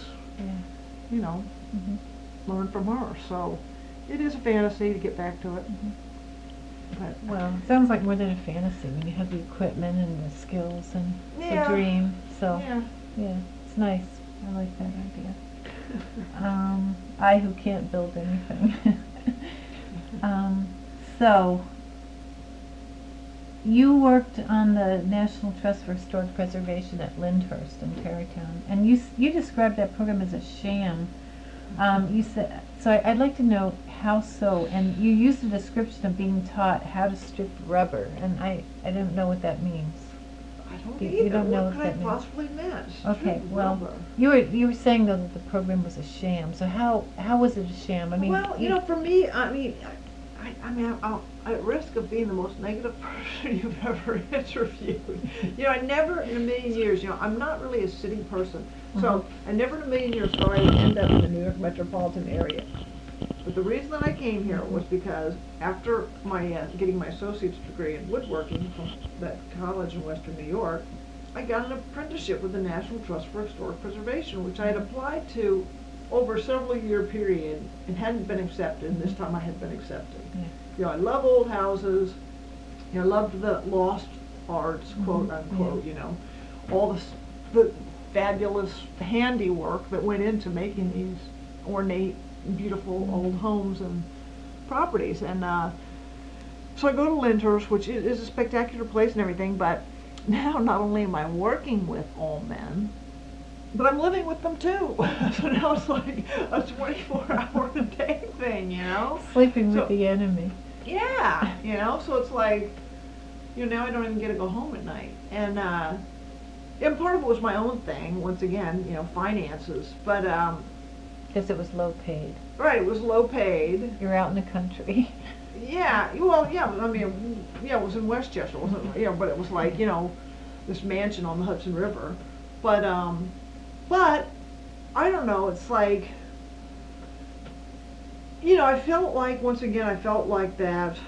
learn from her. So it is a fantasy to get back to it. But, well, it sounds like more than a fantasy when you have the equipment and the skills and the dream. So, yeah, it's nice. I like that idea. I who can't build anything. So, you worked on the National Trust for Historic Preservation at Lyndhurst in Tarrytown, and you described that program as a sham. You said, so I'd like to know how so, and you used a description of being taught how to strip rubber, and I don't know what that means. I don't You either. don't know what what could I that means. possibly meant? Okay, Strip well, rubber. you were saying though that the program was a sham. So how was it a sham? I mean, Well, for me, I'm at risk of being the most negative person you've ever interviewed. I never in a million years, I'm not really a city person. So I never in a million years thought I would end up in the New York metropolitan area. But the reason that I came here was because after my getting my associate's degree in woodworking from that college in Western New York, I got an apprenticeship with the National Trust for Historic Preservation, which I had applied to over a several year period and hadn't been accepted, and this time I had been accepted. I love old houses, I loved the lost arts, quote unquote, all the fabulous handiwork that went into making these ornate, beautiful old homes and properties. And so I go to Lyndhurst, which is a spectacular place and everything, but now not only am I working with all men, but I'm living with them too. So now it's like a 24-hour-a-day thing, sleeping with the enemy. Yeah, so it's like, now I don't even get to go home at night. And part of it was my own thing, once again, finances. But, Because it was low paid. right, it was low paid. You're out in the country. Yeah, well, yeah, I mean, it was in Westchester, wasn't it? But it was like, this mansion on the Hudson River. But I don't know, it's like, I felt like, once again, that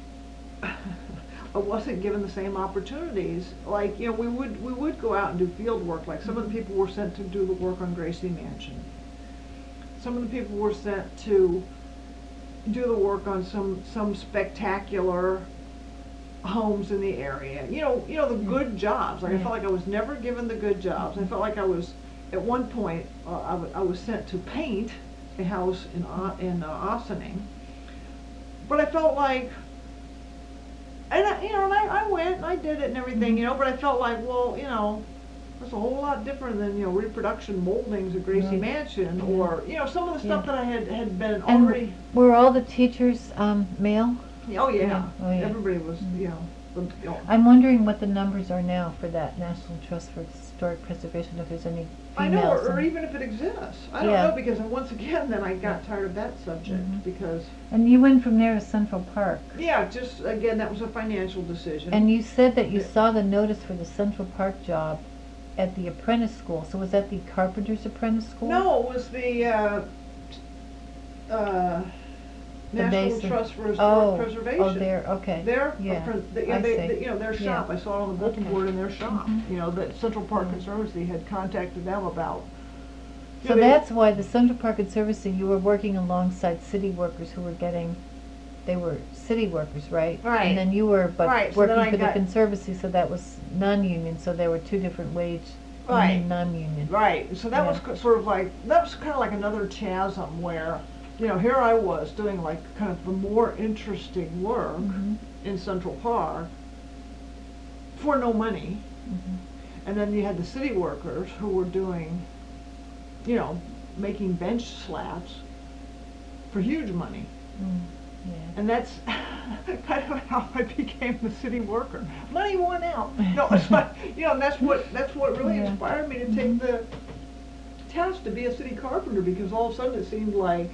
I wasn't given the same opportunities. Like, we would go out and do field work. Like, some of the people were sent to do the work on Gracie Mansion. Some of the people were sent to do the work on some spectacular homes in the area. The good jobs. Like, I felt like I was never given the good jobs. I felt like I was, at one point, I was sent to paint a house in Ossining. But I felt like, and I went and I did it and everything, but I felt like, well, that's a whole lot different than, reproduction moldings at Gracie Mansion, or, some of the stuff that I had been already. And were all the teachers male? Oh yeah. Oh, yeah. Everybody was, I'm wondering what the numbers are now for that National Trust for Historic Preservation, if there's any females. I know, or even if it exists. I don't know, because once again, then I got tired of that subject, because. And you went from there to Central Park. Yeah, just, again, that was a financial decision. And you said that you saw the notice for the Central Park job at the apprentice school. So was that the carpenter's apprentice school? No, it was the National Trust for Historic Preservation. Oh, there, okay. Their shop. Yeah. I saw it on the bulletin board in their shop. That Central Park Conservancy had contacted them about. So that's why the Central Park Conservancy, you were working alongside city workers who were they were city workers, right? Right. And then you were Right, so working then I for the got- Conservancy, so that was non-union, so there were two different wage, Right. union, non-union. Right. So that Yeah. was sort of like, that was kind of like another chasm where, here I was doing like kind of the more interesting work in Central Park for no money. And then you had the city workers who were doing, making bench slabs for huge money. Yeah. And that's kind of how I became the city worker. Money won out. No, it's like, and that's what really Yeah. inspired me to take the test to be a city carpenter, because all of a sudden it seemed like,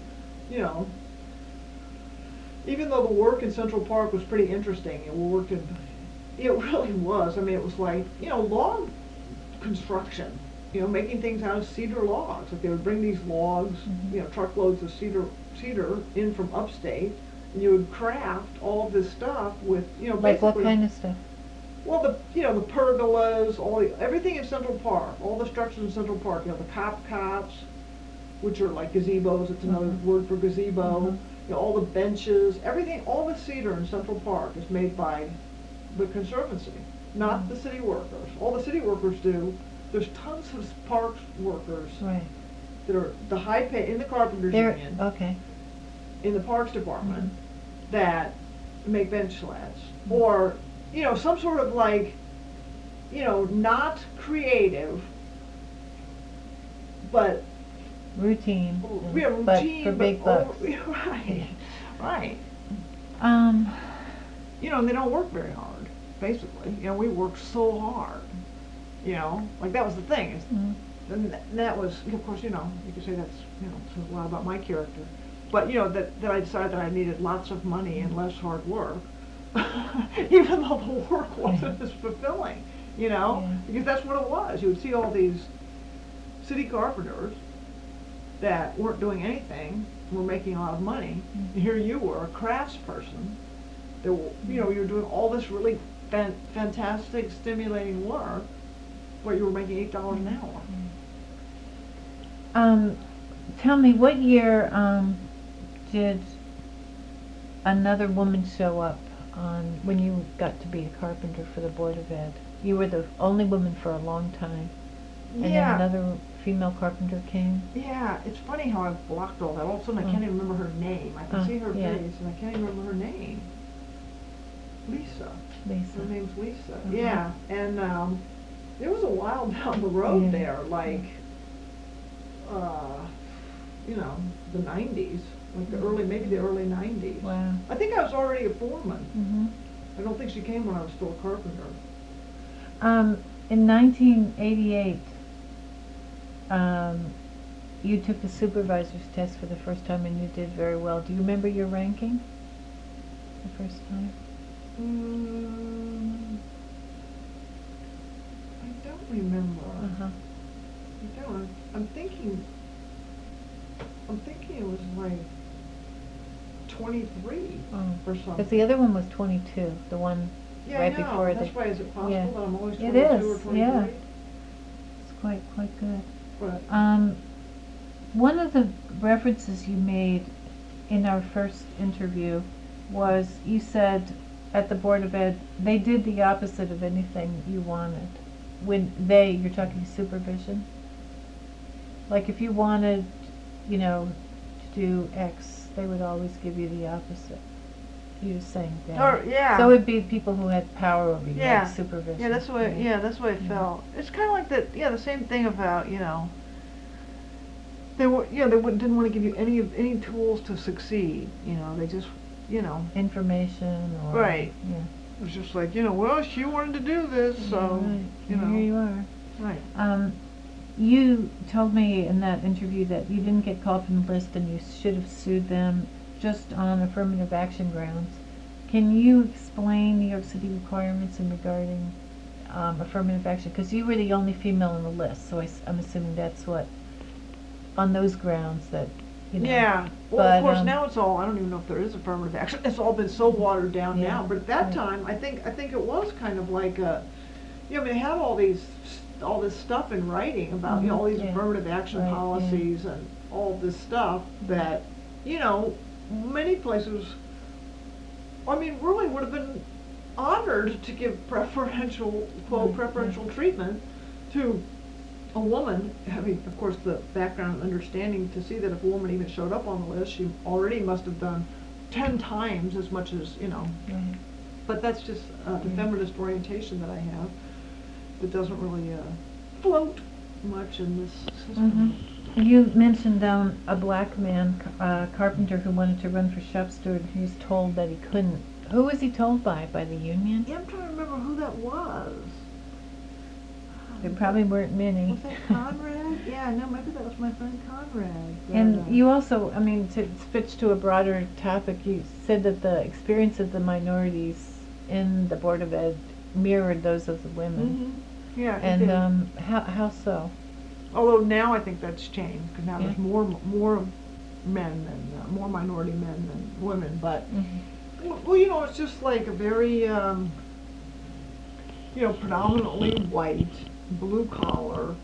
even though the work in Central Park was pretty interesting, and we worked in, it really was. I mean, it was like, log construction. you know, making things out of cedar logs. Like they would bring these logs, you know, truckloads of cedar in from upstate, and you would craft all this stuff with, you know, Like what basically. kind of stuff? Well, you know, the pergolas, everything in Central Park, all the structures in Central Park, you know, the cops, which are like gazebos, it's another word for gazebo, you know, all the benches, everything, all the cedar in Central Park is made by the Conservancy, not the city workers. All the city workers do, there's tons of parks workers Right. that are the high pay, in the carpenters There, union, okay. in the Parks Department, that make bench slats, or, you know, some sort of like, you know, not creative, but, Routine. yeah, But routine, for big bucks. right, right. Um, You know, and they don't work very hard, basically. You know, we work so hard, you know, like that was the thing, is, and that was, of course, you know, you could say that's, you know, says a lot about my character. But, you know, that I decided that I needed lots of money and less hard work, even though the work wasn't as fulfilling, you know? Yeah. Because that's what it was. You would see all these city carpenters that weren't doing anything, were making a lot of money, and here you were, a craftsperson, that, you know, you were doing all this really fantastic, stimulating work, but you were making $8 an hour. Tell me, what year, did another woman show up on, when you got to be a carpenter for the Board of Ed? You were the only woman for a long time. And then another female carpenter came? Yeah, it's funny how I've blocked all that. All of a sudden I can't even remember her name. I can see her yeah. face and I can't even remember her name. Lisa. Lisa. Her name's Lisa. Yeah, and it was a while down the road there, like, you know, the 90s, like maybe the early 90s. Wow. I think I was already a foreman. I don't think she came when I was still a carpenter. In 1988, you took the supervisor's test for the first time and you did very well. Do you remember your ranking the first time? I don't remember. Uh-huh. I don't. I'm thinking it was like 23 or something. Because the other one was 22, the one Yeah, right I know. before That's why is it possible yeah. that I'm always It 22 or is, 23? yeah. It's quite good. But One of the references you made in our first interview was, you said at the Board of Ed, they did the opposite of anything you wanted. When you're talking supervision? Like if you wanted, you know, to do X, they would always give you the opposite. You were saying that. Or, yeah. So it'd be people who had power over you, Yeah. like supervision. Yeah, that's the way. Yeah, that's the way it Yeah. felt. It's kind of like that. Yeah, the same thing about, you know. They were, you know, didn't want to give you any tools to succeed. You know, they just, you know. Information or Right. Yeah. It was just like, you know, well, she wanted to do this, so Right. you know. Here you are. Right. You told me in that interview that you didn't get called from the list and you should have sued them just on affirmative action grounds. Can you explain New York City requirements in regarding affirmative action? Because you were the only female on the list, so I'm assuming that's what, on those grounds that, you know. Yeah. Well, But, of course, now it's all. I don't even know if there is affirmative action. It's all been so watered down Yeah. now. But at that Right. time, I think it was kind of like a. You know, I mean, they had all this stuff in writing about, you know, all these Yeah. affirmative action Right, yeah. policies and all this stuff that, you know, many places, I mean, really would have been honored to give preferential, quote, Right, preferential treatment to a woman, having, of course, the background and understanding to see that if a woman even showed up on the list, she already must have done 10 times as much as, you know. Right. But that's just the feminist orientation that I have that doesn't really float much in this system. You mentioned a black man, carpenter, who wanted to run for shop steward. He was told that he couldn't. Who was he told by? By the union? Yeah, I'm trying to remember who that was. There probably weren't many. Was that Conrad? Yeah, no, maybe that was my friend Conrad. And you also, I mean, to switch to a broader topic, you said that the experience of the minorities in the Board of Ed mirrored those of the women. Yeah. And how so? Although now I think that's changed, because now there's Yeah. more men than, more minority men than women, but, Mhm. well, you know, it's just like a very, you know, predominantly white, blue collar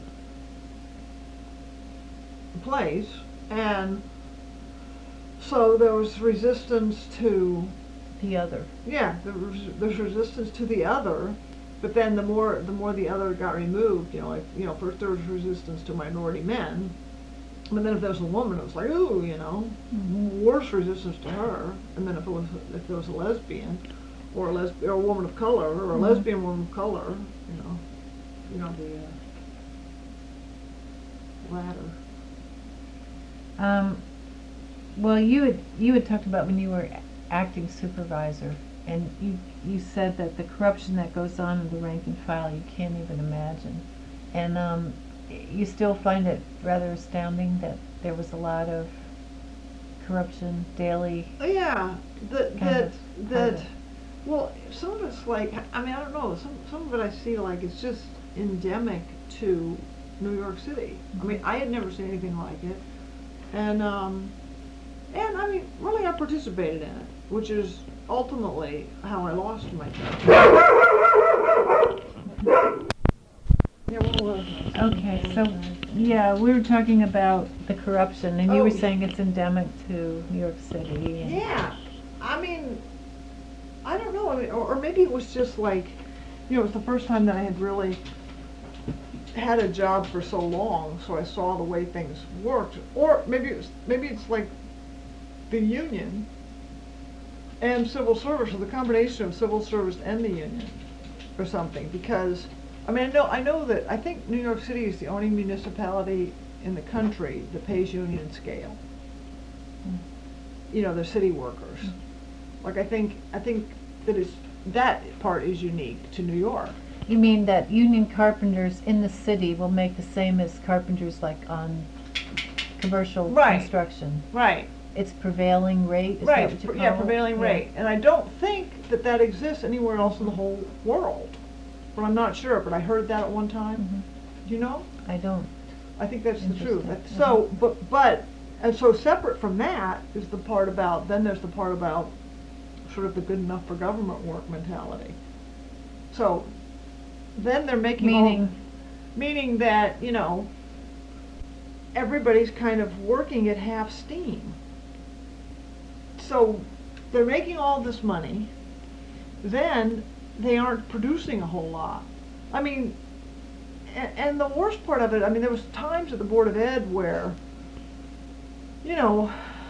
place, and so there was resistance to, The other. yeah, there's resistance to the other, but then the more the other got removed, you know, like, you know, first there was resistance to minority men, but then if there was a woman, it was like, ooh, you know, worse resistance to her, and then if there was a lesbian, or a woman of color, or a Mhm. lesbian woman of color, you know the latter. Well, you had talked about when you were acting supervisor, and you said that the corruption that goes on in the rank and file you can't even imagine, and you still find it rather astounding that there was a lot of corruption daily. Yeah, Kind that of. well, some of it's like, I mean, I don't know, some of it I see like it's just endemic to New York City. I mean, I had never seen anything like it, and I mean, really, I participated in it, which is ultimately how I lost my job. Yeah, what was it? Okay, so yeah, we were talking about the corruption, and you Oh. were saying it's endemic to New York City. And Yeah, I mean, I don't know, I mean, or maybe it was just like, you know, it was the first time that I had really had a job for so long, so I saw the way things worked. Or maybe it's like the union and civil service, or the combination of civil service and the union, or something. Because I mean, I know that I think New York City is the only municipality in the country that pays union scale. You know, the city workers. Like I think that part is unique to New York. You mean that union carpenters in the city will make the same as carpenters like on commercial Right. construction? Right. It's prevailing rate, is that Right, what you call yeah, it? prevailing Yeah. rate. And I don't think that exists anywhere else in the whole world. But I'm not sure, but I heard that at one time. Mhm. Do you know? I don't. I think that's the truth. Interesting. So, and so separate from that is the part about, then there's the part about sort of the good enough for government work mentality. So, then they're making meaning that, you know, everybody's kind of working at half steam. So, they're making all this money, then they aren't producing a whole lot. I mean, and the worst part of it, I mean, there was times at the Board of Ed where, you know,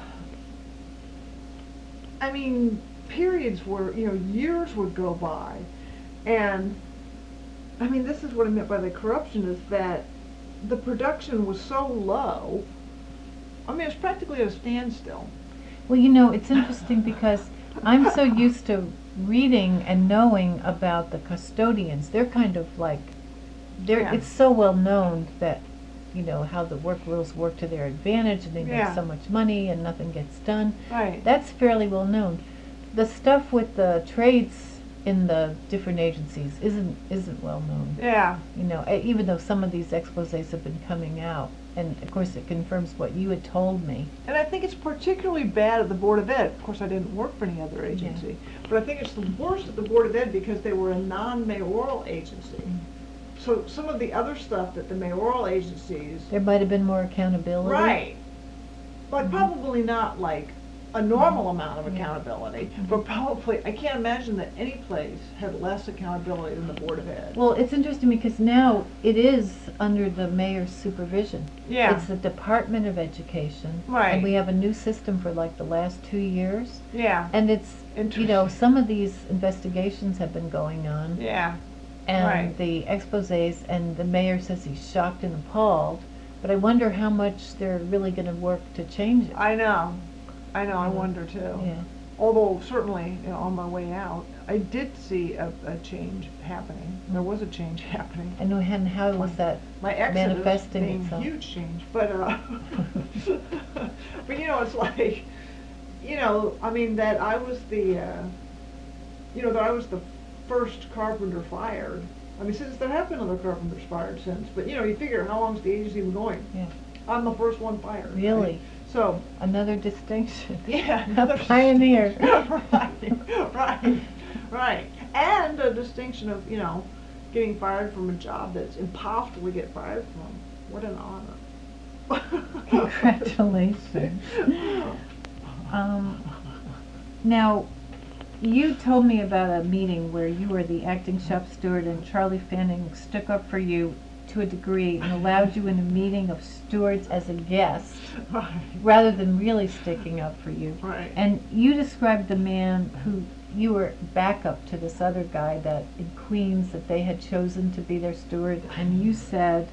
I mean, periods where, you know, years would go by, and I mean, this is what I meant by the corruption, is that the production was so low, I mean, it's practically at a standstill. Well, you know, it's interesting because I'm so used to reading and knowing about the custodians. They're kind of like, Yeah. it's so well known that, you know, how the work rules work to their advantage, and they make Yeah. so much money and nothing gets done. Right. That's fairly well known. The stuff with the trades in the different agencies isn't well known. Yeah. You know, even though some of these exposés have been coming out, and of course it confirms what you had told me. And I think it's particularly bad at the Board of Ed. Of course, I didn't work for any other agency. But I think it's the worst at the Board of Ed because they were a non-mayoral agency. So some of the other stuff that the mayoral agencies... There might have been more accountability. Right. But probably not like a normal amount of Yeah. accountability, but probably, I can't imagine that any place had less accountability than the Board of Ed. Well, it's interesting because now it is under the mayor's supervision. Yeah. It's the Department of Education. Right. And we have a new system for like the last 2 years. Yeah. And it's, you know, Interesting. some of these investigations have been going on. Yeah. And Right. the exposés, and the mayor says he's shocked and appalled. But I wonder how much they're really going to work to change it. I know, I Yeah. wonder too. Yeah. Although certainly, you know, on my way out, I did see a change happening. There was a change happening. I know, and how was that My exodus manifesting being itself? huge change, but but you know, it's like, you know, I mean that I was the, you know, that I was the first carpenter fired. I mean, since there have been other carpenters fired since, but you know, you figure how long's the agency been going? Yeah. I'm the first one fired. Really? Right? So, Another distinction. yeah, A another pioneer. right. And a distinction of, you know, getting fired from a job that's impossible to get fired from. What an honor. Congratulations. Now, you told me about a meeting where you were the acting shop steward and Charlie Fanning stuck up for you to a degree and allowed you in a meeting of stewards as a guest Right. rather than really sticking up for you. Right. And you described the man who you were backup to this other guy that in Queens that they had chosen to be their steward, and you said,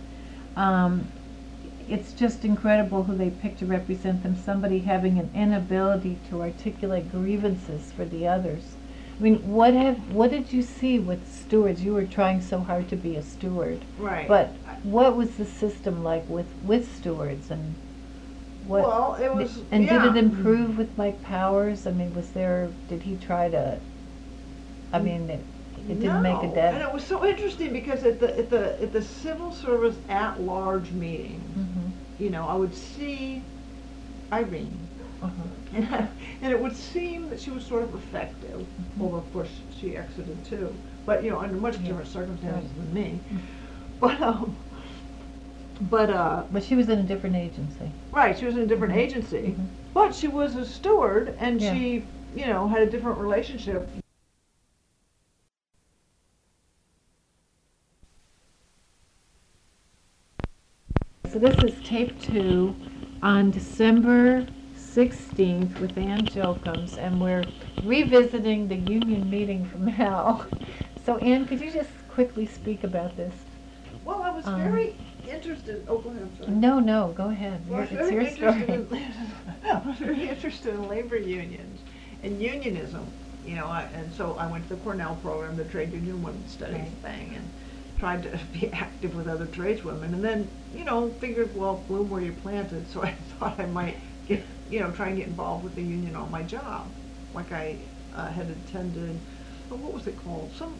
it's just incredible who they picked to represent them, somebody having an inability to articulate grievances for the others. I mean, what did you see with stewards? You were trying so hard to be a steward. Right. But what was the system like with stewards, and what? Well, it was, And yeah. did it improve with Mike Powers? I mean, did he try to, I mean, it didn't make a No, dent? and it was so interesting because at the civil service at large meeting, Mhm. you know, I would see Irene, Uh-huh. and it would seem that she was sort of effective, Mhm. although of course she exited too, but you know, under much Yeah. different circumstances Right. than me. Mhm. But But she was in a different agency. right, she was in a different Mhm. agency, Mhm. but she was a steward, and Yeah. she, you know, had a different relationship. So this is tape 2 on December 16th with Ann Jokums, and we're revisiting the union meeting from hell. So Ann, could you just quickly speak about this? Well, I was Um, very interested. Oh, go ahead. I'm sorry. No, go ahead. Well, I was It's very your interested story. I was very interested in labor unions and unionism, you know, and so I went to the Cornell program, the Trade Union Women's Studies Right. thing, and tried to be active with other tradeswomen, and then, you know, figured, well, bloom where you planted, so I thought I might get, you know, try and get involved with the union on my job, like I had attended, what was it called? Some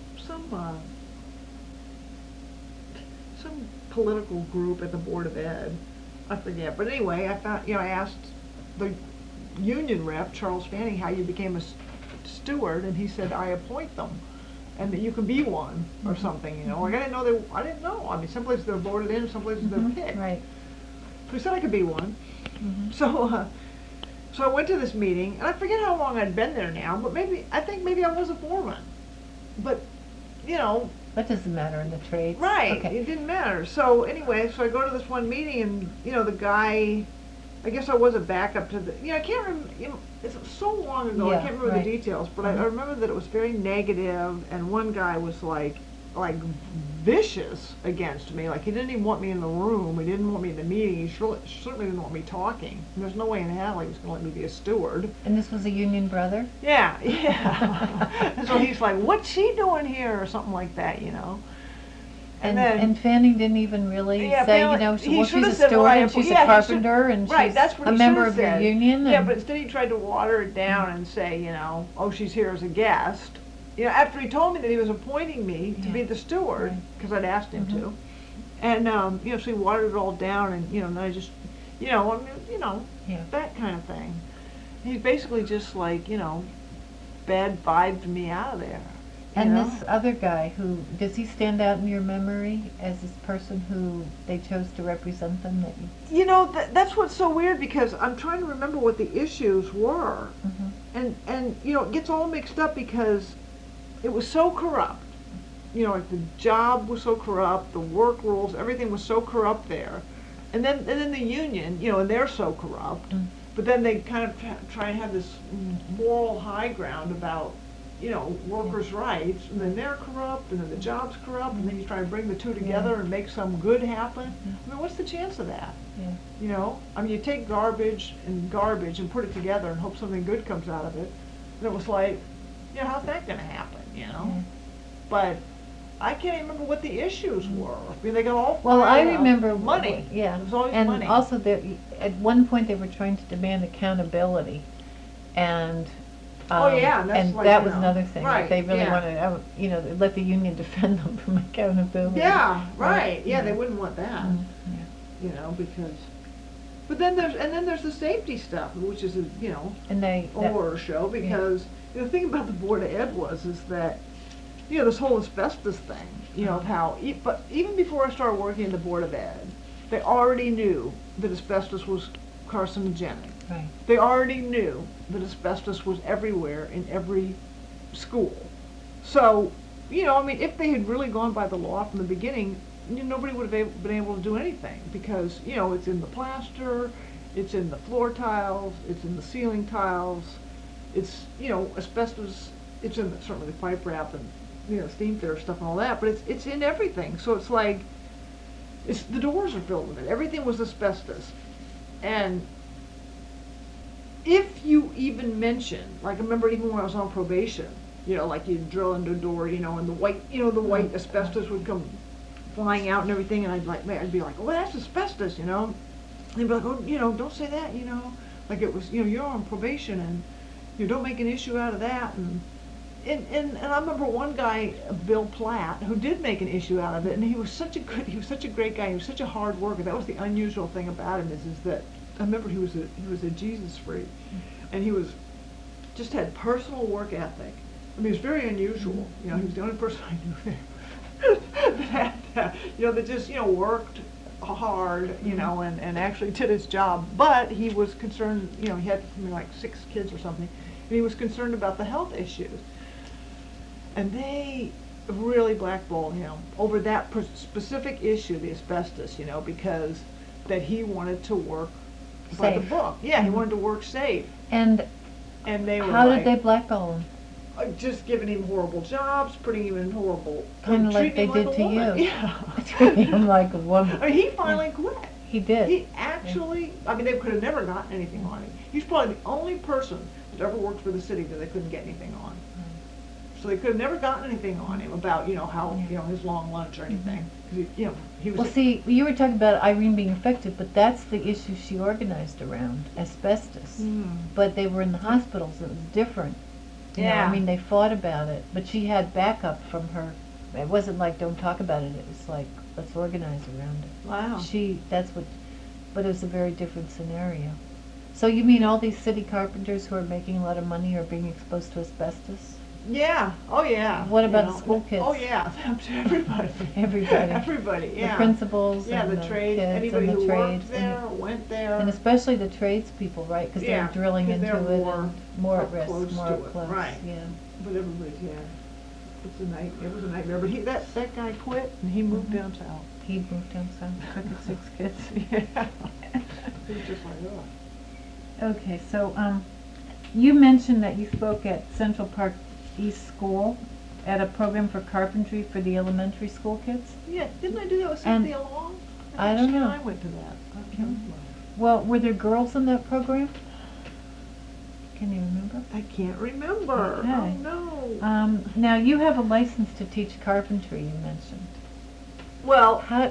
political group at the Board of Ed. I forget. But anyway, I found, you know, I asked the union rep, Charles Fanning, how you became a steward, and he said, I appoint them, and that you can be one or something, you know. Like, I didn't know. I mean, some places they're voted in, some places they're Mhm, picked. Right. So he said I could be one. Mhm. So I went to this meeting, and I forget how long I'd been there now, but I think maybe I was a foreman. But, you know, That doesn't matter in the trades. right, Okay. it didn't matter. So anyway, so I go to this one meeting, and, you know, the guy, I guess I was a backup to the, you know, I can't remember, you know, it's so long ago, I Yeah, can't remember right. the details, but I Mhm. remember that it was very negative, and one guy was like vicious against me. Like, he didn't even want me in the room, he didn't want me in the meeting, he certainly didn't want me talking. And there's no way in hell he was gonna let me be a steward. And this was a union brother? Yeah, yeah. And so he's like, what's she doing here, or something like that, you know? And Fanning didn't even really Yeah, say, Fanning- you know, he well, shoulda she's a said, well, steward I and appo- she's yeah, a he should- carpenter and right, she's that's what a he member shoulda of your said. union. Yeah, and- but instead he tried to water it down and say, you know, oh, she's here as a guest. You know, after he told me that he was appointing me to be Yeah. the steward, Right. because I'd asked him Mhm. to. And, you know, so he watered it all down, and, you know, then I just, you know, I mean, you know, Yeah. that kind of thing. He basically just, like, you know, bad vibed me out of there. you And know? this other guy, does he stand out in your memory as this person who they chose to represent them? That you, You know, that's what's so weird, because I'm trying to remember what the issues were. Mhm. And you know, it gets all mixed up because it was so corrupt. You know, like the job was so corrupt, the work rules, everything was so corrupt there. And then the union, you know, and they're so corrupt. Mm. But then they kind of try and have this moral high ground about, you know, workers' rights, and then they're corrupt, and then the job's corrupt, and then you try and bring the two together and make some good happen. I mean, what's the chance of that? Yeah. You know, I mean, you take garbage and put it together and hope something good comes out of it. And it was like, you know, how's that going to happen, you know? Yeah. But I can't even remember what the issues were. I mean, they got all Well, I fired up. remember money. Yeah, It was always and money. also at one point they were trying to demand accountability, and Oh, yeah, and that's And like, that you was know, another thing, like, right, they really yeah. wanted, let the union defend them from accountability. Yeah, right, yeah, they Yeah. wouldn't want that, Mm, yeah. you know, because, but then there's the safety stuff, which is, you know, And a horror show, because the thing about the Board of Ed is that, you know, this whole asbestos thing, you know, of how, but even before I started working in the Board of Ed, they already knew that asbestos was carcinogenic. Right. They already knew that asbestos was everywhere in every school. So, you know, I mean, if they had really gone by the law from the beginning, nobody would have been able to do anything, because, you know, it's in the plaster, it's in the floor tiles, it's in the ceiling tiles, it's, you know, asbestos, it's in certainly the pipe wrap and, you know, steam fitter stuff and all that, but it's in everything. So it's like, the doors are filled with it. Everything was asbestos. And if you even mention, like I remember even when I was on probation, you know, like you'd drill into a door, you know, and the white asbestos would come flying out and everything, and I'd be like, oh, that's asbestos, you know. And they'd be like, oh, you know, don't say that, you know. Like it was, you know, you're on probation and you don't make an issue out of that. And I remember one guy, Bill Platt, who did make an issue out of it, and he was such a great guy. He was such a hard worker. That was the unusual thing about him is that I remember he was a Jesus freak, and he just had personal work ethic. I mean, it was very unusual. You know, he was the only person I knew there that had that. You know, that just, you know, worked hard, you know, and actually did his job. But he was concerned. You know, he had something like 6 kids or something, and he was concerned about the health issues. And they really blackballed him over that specific issue, the asbestos, you know, because that he wanted to work by the Safe. book. Yeah, he wanted to work safe. And They were how like, did they blackball him? just giving him horrible jobs, putting him in horrible, Kind of like they treating him did to like a woman. you. Yeah. Treating him like a woman. I mean, he finally quit. He did. He actually, I mean, they could have never gotten anything on him. He's probably the only person that ever worked for the city that they couldn't get anything on. So they could have never gotten anything on him about, you know, how, you know, his long lunch or anything. 'Cause he, you know, he was. Well, see, you were talking about Irene being affected, but that's the issue she organized around, asbestos. But they were in the hospitals, it was different. You know, Yeah. I mean, they fought about it, but she had backup from her. It wasn't like, don't talk about it, it was like, let's organize around it. Wow. But it was a very different scenario. So you mean all these city carpenters who are making a lot of money are being exposed to asbestos? Yeah. Oh, yeah. What You about know. the school kids? Oh, yeah. Everybody. Everybody. Everybody. Yeah. The principals Yeah, and the the trades. kids Anybody and the who trades. worked there, went there. And especially the tradespeople, right? Because Yeah, they're drilling 'cause into they're it more and more at up risk, close more to up it, close. right. Yeah. But everybody's, yeah. It was a nightmare. But that guy quit and he moved down south. He moved down south, took his 6 kids. Yeah. He was just like, oh. Okay, so you mentioned that you spoke at Central Park East School at a program for carpentry for the elementary school kids. Yeah, didn't I do that with And Cynthia Long? I don't know. I went to that. I can't remember. Well, were there girls in that program? Can you remember? I can't remember. Okay. Oh, no. Now you have a license to teach carpentry. You mentioned. Well, How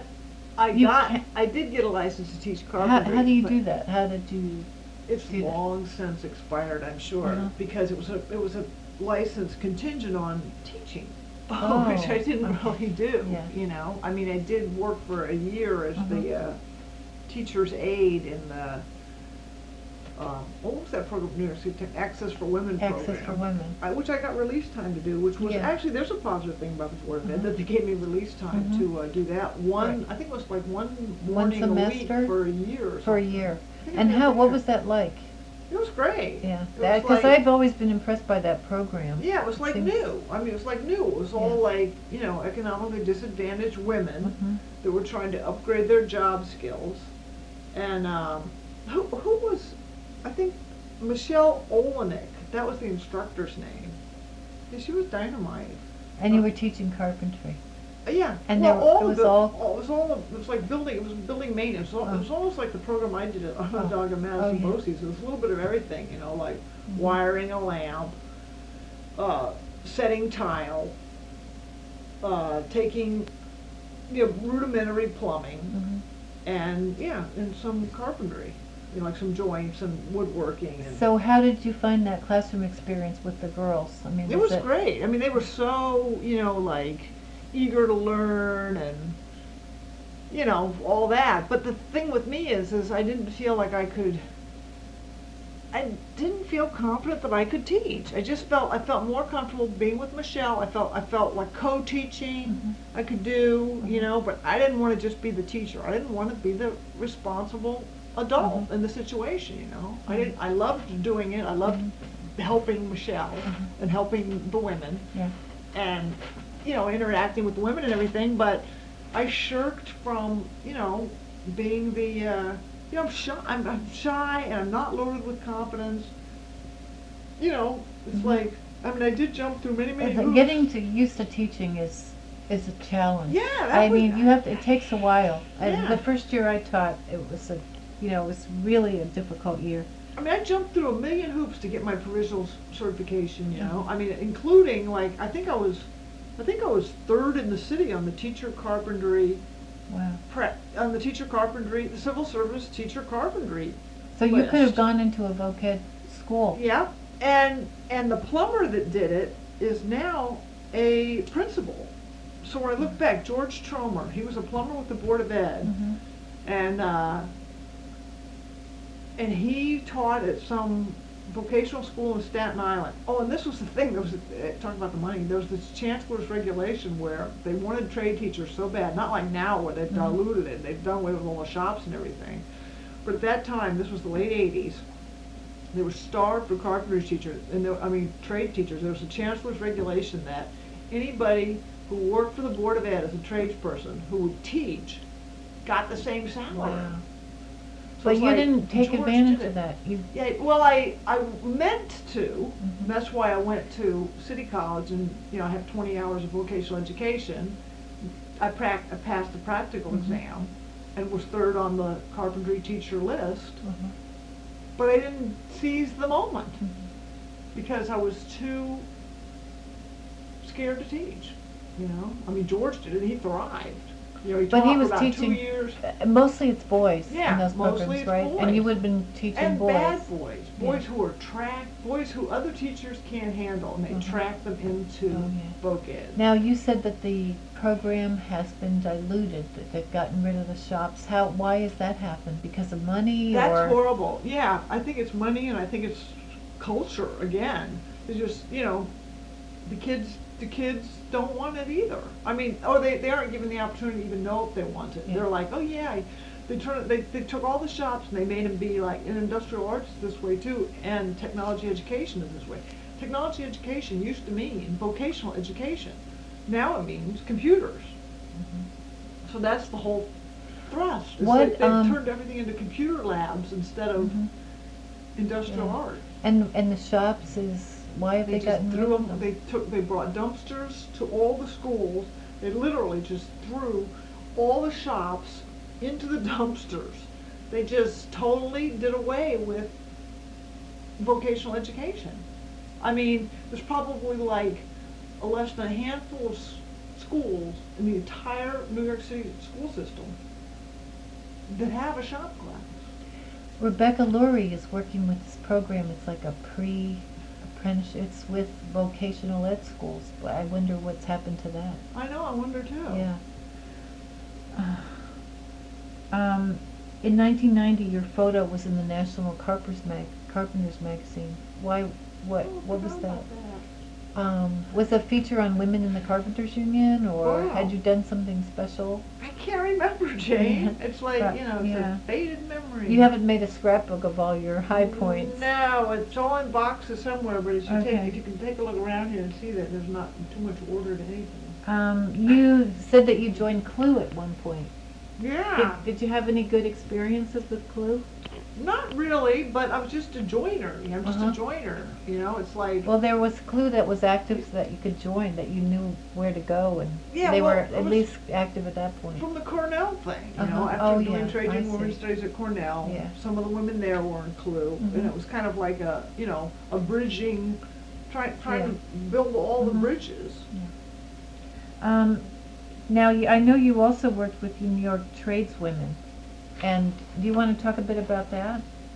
I did get a license to teach carpentry. how do you but do that? How did you? It's do that? long since expired, I'm sure, Uh-huh. because it was a license contingent on teaching, Oh, which I didn't okay. really do. Yeah. You know, I mean, I did work for a year as the teacher's aide in the what was that program? New York City Access for Women program. Access for Women. Which I got release time to do, which was Yeah. actually, there's a positive thing about the Board of Ed, that they gave me release time to do that. Right. I think it was like one morning a week semester? for a year or something. For a year. I think And it was what there. was that like? It was great. Yeah, It was because like- I've always been impressed by that program. Yeah, it was like Seems- new. I mean, it was like new. It was all Yeah. like, you know, economically disadvantaged women Mhm. that were trying to upgrade their job skills. And who was, I think, Michelle Olenek, that was the instructor's name. Yeah, she was dynamite. And you were teaching carpentry. Yeah. And well, there- all it of was the, all- it was like building, it was building maintenance. It was almost like the program I did at Onondaga Oh, Madison yeah. BOCES. It was a little bit of everything, you know, like Mhm. wiring a lamp, setting tile, taking, you know, rudimentary plumbing, Mhm. and yeah, and some carpentry. you know, like some joints and woodworking and. So how did you find that classroom experience with the girls? I mean, It was great. I mean, they were so, you know, like eager to learn and, you know, all that. But the thing with me is I didn't feel like I didn't feel confident that I could teach. I felt more comfortable being with Michelle. I felt like co-teaching I could do, you know, but I didn't want to just be the teacher. I didn't want to be the responsible adult in the situation, you know. I loved doing it. I loved helping Michelle and helping the women. Yeah. And, you know, interacting with the women and everything, but I shirked from, you know, being the, you know, I'm shy and I'm not loaded with confidence. You know, it's like, I mean, I did jump through many hoops. Getting used to teaching is a challenge. Yeah, I mean, it takes a while. Yeah. The first year I taught, it was it was really a difficult year. I mean, I jumped through a million hoops to get my provisional certification, you know. I mean, including, like, I think I was third in the city on the teacher carpentry. Wow. On the teacher carpentry, the civil service teacher carpentry. So you list. could have gone into a voc-ed school. Yeah, and the plumber that did it is now a principal. So when I look back, George Tromer, he was a plumber with the Board of Ed, and he taught at some vocational school in Staten Island. Oh, and this was the thing, there was, talking about the money, there was this chancellor's regulation where they wanted trade teachers so bad, not like now where they've diluted it, they've done away with all the shops and everything. But at that time, this was the late 80s, they were starved for carpentry teachers, trade teachers. There was a chancellor's regulation that anybody who worked for the Board of Ed as a tradesperson who would teach got the same salary. Wow. So But it's you like, didn't take George advantage did it. of that. Yeah, well, I meant to. That's why I went to City College, and you know, I have 20 hours of vocational education. I passed the practical exam, and was third on the carpentry teacher list. But I didn't seize the moment because I was too scared to teach. You know, I mean, George did it; he thrived. You know, he But taught he was for about teaching 2 years. Mostly it's boys Yeah, in those mostly programs, it's right? boys. And you would have been teaching And boys. bad boys who are boys who other teachers can't handle, and they track them into voc ed. Now you said that the program has been diluted, that they've gotten rid of the shops. Why has that happened? Because of money That's or? horrible. Yeah, I think it's money, and I think it's culture again. It's just, you know, the kids don't want it either. I mean, they aren't given the opportunity to even know if they want it. Yeah. They're like, oh yeah, they took all the shops and they made them be like, in industrial arts is this way too, and technology education is this way. Technology education used to mean vocational education. Now it means computers. So that's the whole thrust. It's What, like they've turned everything into computer labs instead of industrial art. And the shops is, why have they just gotten rid threw of them. them? They brought dumpsters to all the schools. They literally just threw all the shops into the dumpsters. They just totally did away with vocational education. I mean, there's probably like less than a handful of schools in the entire New York City school system that have a shop class. Rebecca Lurie is working with this program. It's like a pre-apprenticeship. It's with vocational ed schools. But I wonder what's happened to that. I know, I wonder too. Yeah. In 1990, your photo was in the National Carpenters magazine. Why? What was that? Was a feature on women in the Carpenters Union, or Wow. had you done something special? I can't remember, Jane. It's like, Right, you know, it's yeah. a faded memory. You haven't made a scrapbook of all your high points. No, it's all in boxes somewhere, but if Okay. you can take a look around here and see that there's not too much order to anything. You said that you joined Clue at one point. Yeah. Did you have any good experiences with Clue? Not really, but I was just a joiner. You know, I'm just Uh-huh. a joiner. You know, it's like. Well, there was Clue that was active so that you could join, that you knew where to go, and Yeah, they well, were it at was least active at that point. From the Cornell thing, you Uh-huh. know, after Oh, doing yeah, trade I and women's see. studies at Cornell, Yeah. some of the women there were in Clue, and Mhm. it was kind of like a, you know, a bridging, trying Yeah. to build all the Mhm. bridges. Now, I know you also worked with New York tradeswomen, and do you want to talk a bit about that?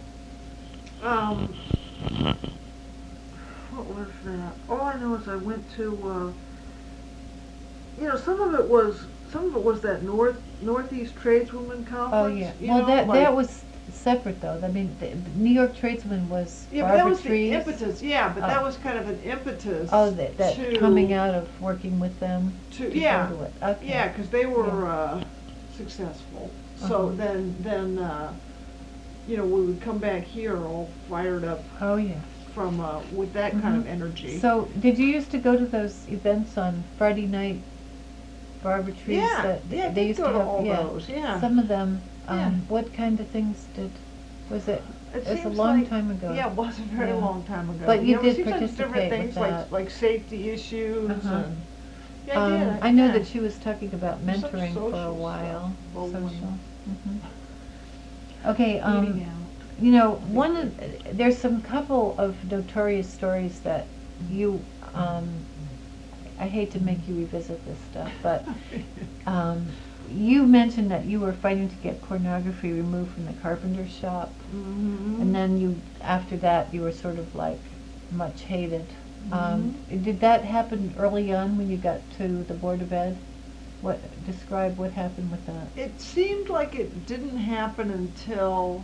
what was that? All I know is I went to, some of it was that Northeast Tradeswoman Conference. Oh, yeah. you Well, know, that like- was separate though. I mean, the New York Tradesman was Yeah, but that Barbara was the Trees. impetus, yeah, but that Oh. was kind of an impetus. Oh, that to, coming out of working with them to, to yeah, go to it. Okay. yeah, because they were successful. So Uh-huh. then, we would come back here all fired up Oh, yeah. from with that kind of Mhm. energy. So, did you used to go to those events on Friday night, Barbara Trees? yeah, that yeah, I they did used go to to have. all Yeah, those. Yeah, some of them. Yeah. What kind of things was it? It was a seems long like- time ago. Yeah, it was a very Yeah. long time ago. But you it did seems like participate different with things that. like safety issues Uh-huh. and. Yeah, I did. I know yeah. that she was talking about Some mentoring for a social while. stuff. Bowling. Social. Okay. Eating out. You know, there's some couple of notorious stories that you, I hate to make you revisit this stuff, but you mentioned that you were fighting to get pornography removed from the carpenter shop, Mhm. and then after that, you were sort of like much hated. Mm-hmm. Did that happen early on when you got to the Board of Ed? Describe what happened with that. It seemed like it didn't happen until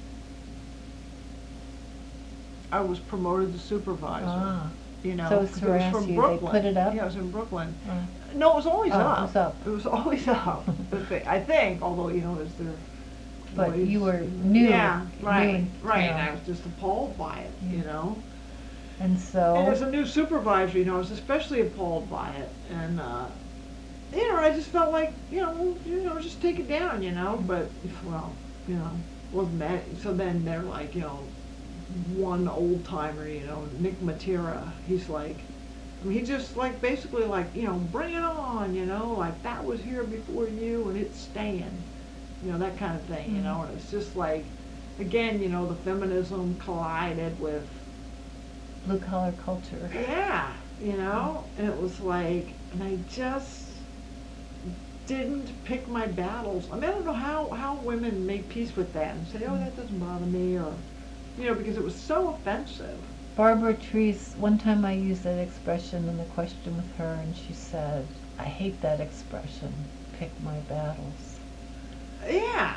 I was promoted to supervisor. Ah. You know, So it's 'cause to it was harass from you, they Brooklyn. put it up? Yeah, it was in Brooklyn. Uh, No, it was always Oh, it up. was up. It was always up. I think, although is there. But ways- you were new. Yeah, right, new, right. you And know. I was just appalled by it. Yeah. You know. And so. And as a new supervisor, I was especially appalled by it, and I just felt like, just take it down, But wasn't that? So then they're like, one old timer, Nick Matera. He's like, he just like basically like, bring it on, like that was here before you and it's staying, that kind of thing, Mhm. And it's just like, again, the feminism collided with. Blue collar culture. Yeah, and it was like, and I just didn't pick my battles. I mean, I don't know how women make peace with that and say, oh, that doesn't bother me, or, because it was so offensive. Barbara Trees, one time I used that expression in the question with her, and she said, I hate that expression, pick my battles. Yeah,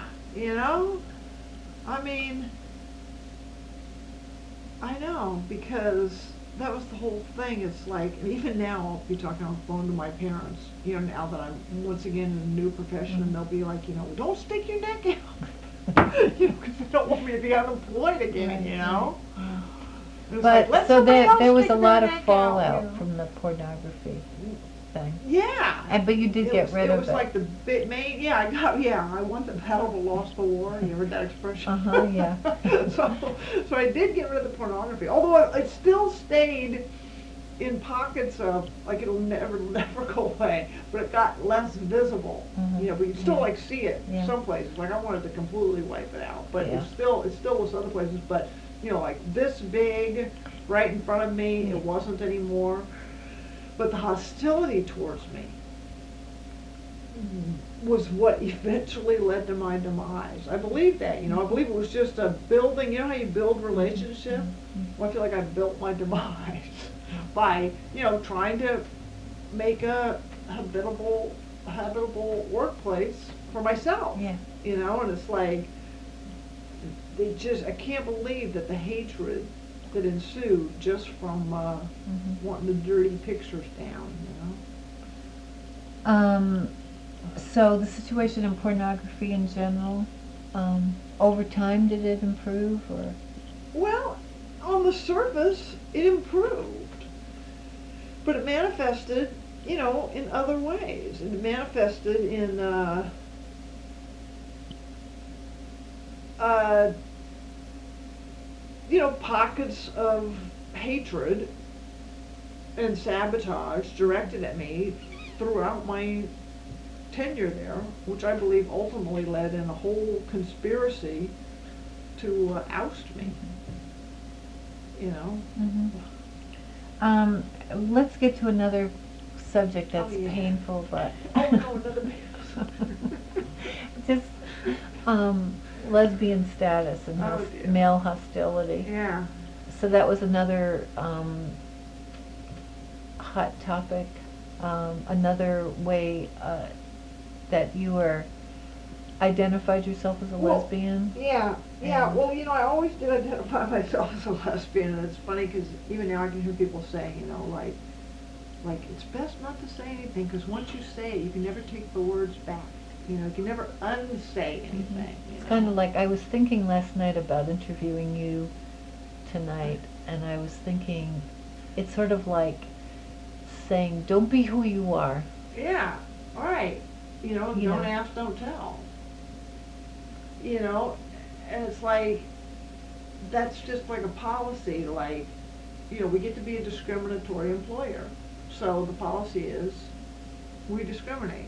I mean, I know, because that was the whole thing. It's like, and even now I'll be talking on the phone to my parents, now that I'm once again in a new profession, and they'll be like, don't stick your neck out, because they don't want me to be unemployed again, Right, And it's But, like, let so somebody else there was stick a their lot of neck out, fallout from the pornography thing. Yeah. But you did get rid it of was it. like the big main, I won the battle but lost the war. You heard that expression? Uh-huh, yeah. so I did get rid of the pornography, although it still stayed in pockets of, like, it'll never go away, but it got less visible. Mhm. But you still Yeah. like see it Yeah. some places. Like I wanted to completely wipe it out, but Yeah. it still was other places. But like this big, right in front of me, Yeah. it wasn't anymore. But the hostility towards me was what eventually led to my demise. I believe that, I believe it was just a building, how you build relationship? Well, I feel like I built my demise by, trying to make a habitable workplace for myself. Yeah. And it's like, I can't believe that the hatred that ensued just from wanting the dirty pictures down, So the situation in pornography in general, over time, did it improve or? Well, on the surface, it improved, but it manifested, in other ways. And it manifested in, pockets of hatred and sabotage directed at me throughout my tenure there, which I believe ultimately led in a whole conspiracy to oust me. Let's get to another subject that's Oh, yeah. painful, but Oh no, another. just lesbian status and Oh, this dear. male hostility. Yeah. So that was another hot topic, another way that you were identified yourself as a Well, lesbian. Yeah, And- well, I always did identify myself as a lesbian, and it's funny because even now I can hear people saying, like it's best not to say anything, because once you say it, you can never take the words back. You can never unsay anything. It's kind of like, I was thinking last night about interviewing you tonight, and I was thinking, it's sort of like saying, don't be who you are. Yeah, all right. You Don't know. ask, don't tell. And it's like, that's just like a policy, like, we get to be a discriminatory employer. So the policy is, we discriminate,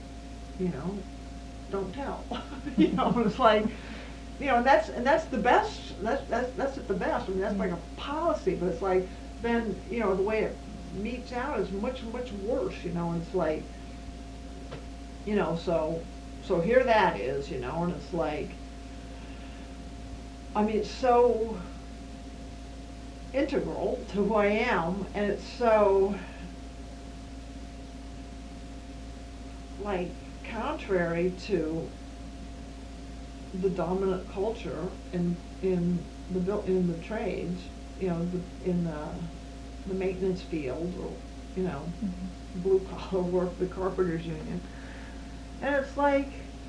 don't tell. And it's like, and that's the best, that's at the best. I mean, that's like a policy, but it's like, then, the way it meets out is much, much worse, and it's like, so here that is, and it's like, I mean, it's so integral to who I am, and it's so, like, contrary to the dominant culture in the trades, in the maintenance field, or, blue collar work, the carpenters union. And it's like,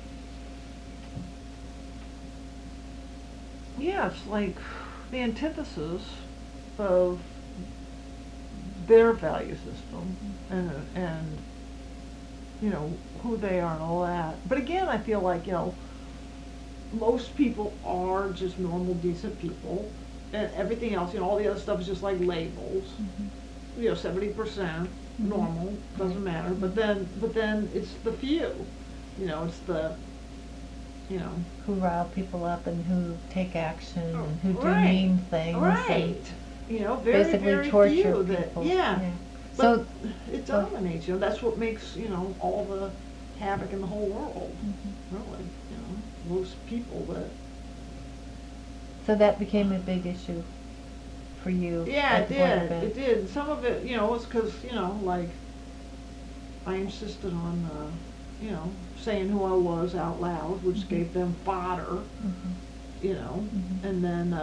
it's like the antithesis of their value system and who they are and all that. But again, I feel like, most people are just normal, decent people, and everything else, all the other stuff is just like labels. 70% normal, doesn't matter. But then it's the few. It's the, Who rile people up and who take action and who do Right. mean things. Right. And Very, basically very torture few people. that, yeah. So, But it dominates, that's what makes, all the havoc in the whole world, really, most people that. so that became a big issue for you. Yeah, at it the Board of did, Ed. it did. Some of it, was because, like, I insisted on, saying who I was out loud, which gave them fodder, and then,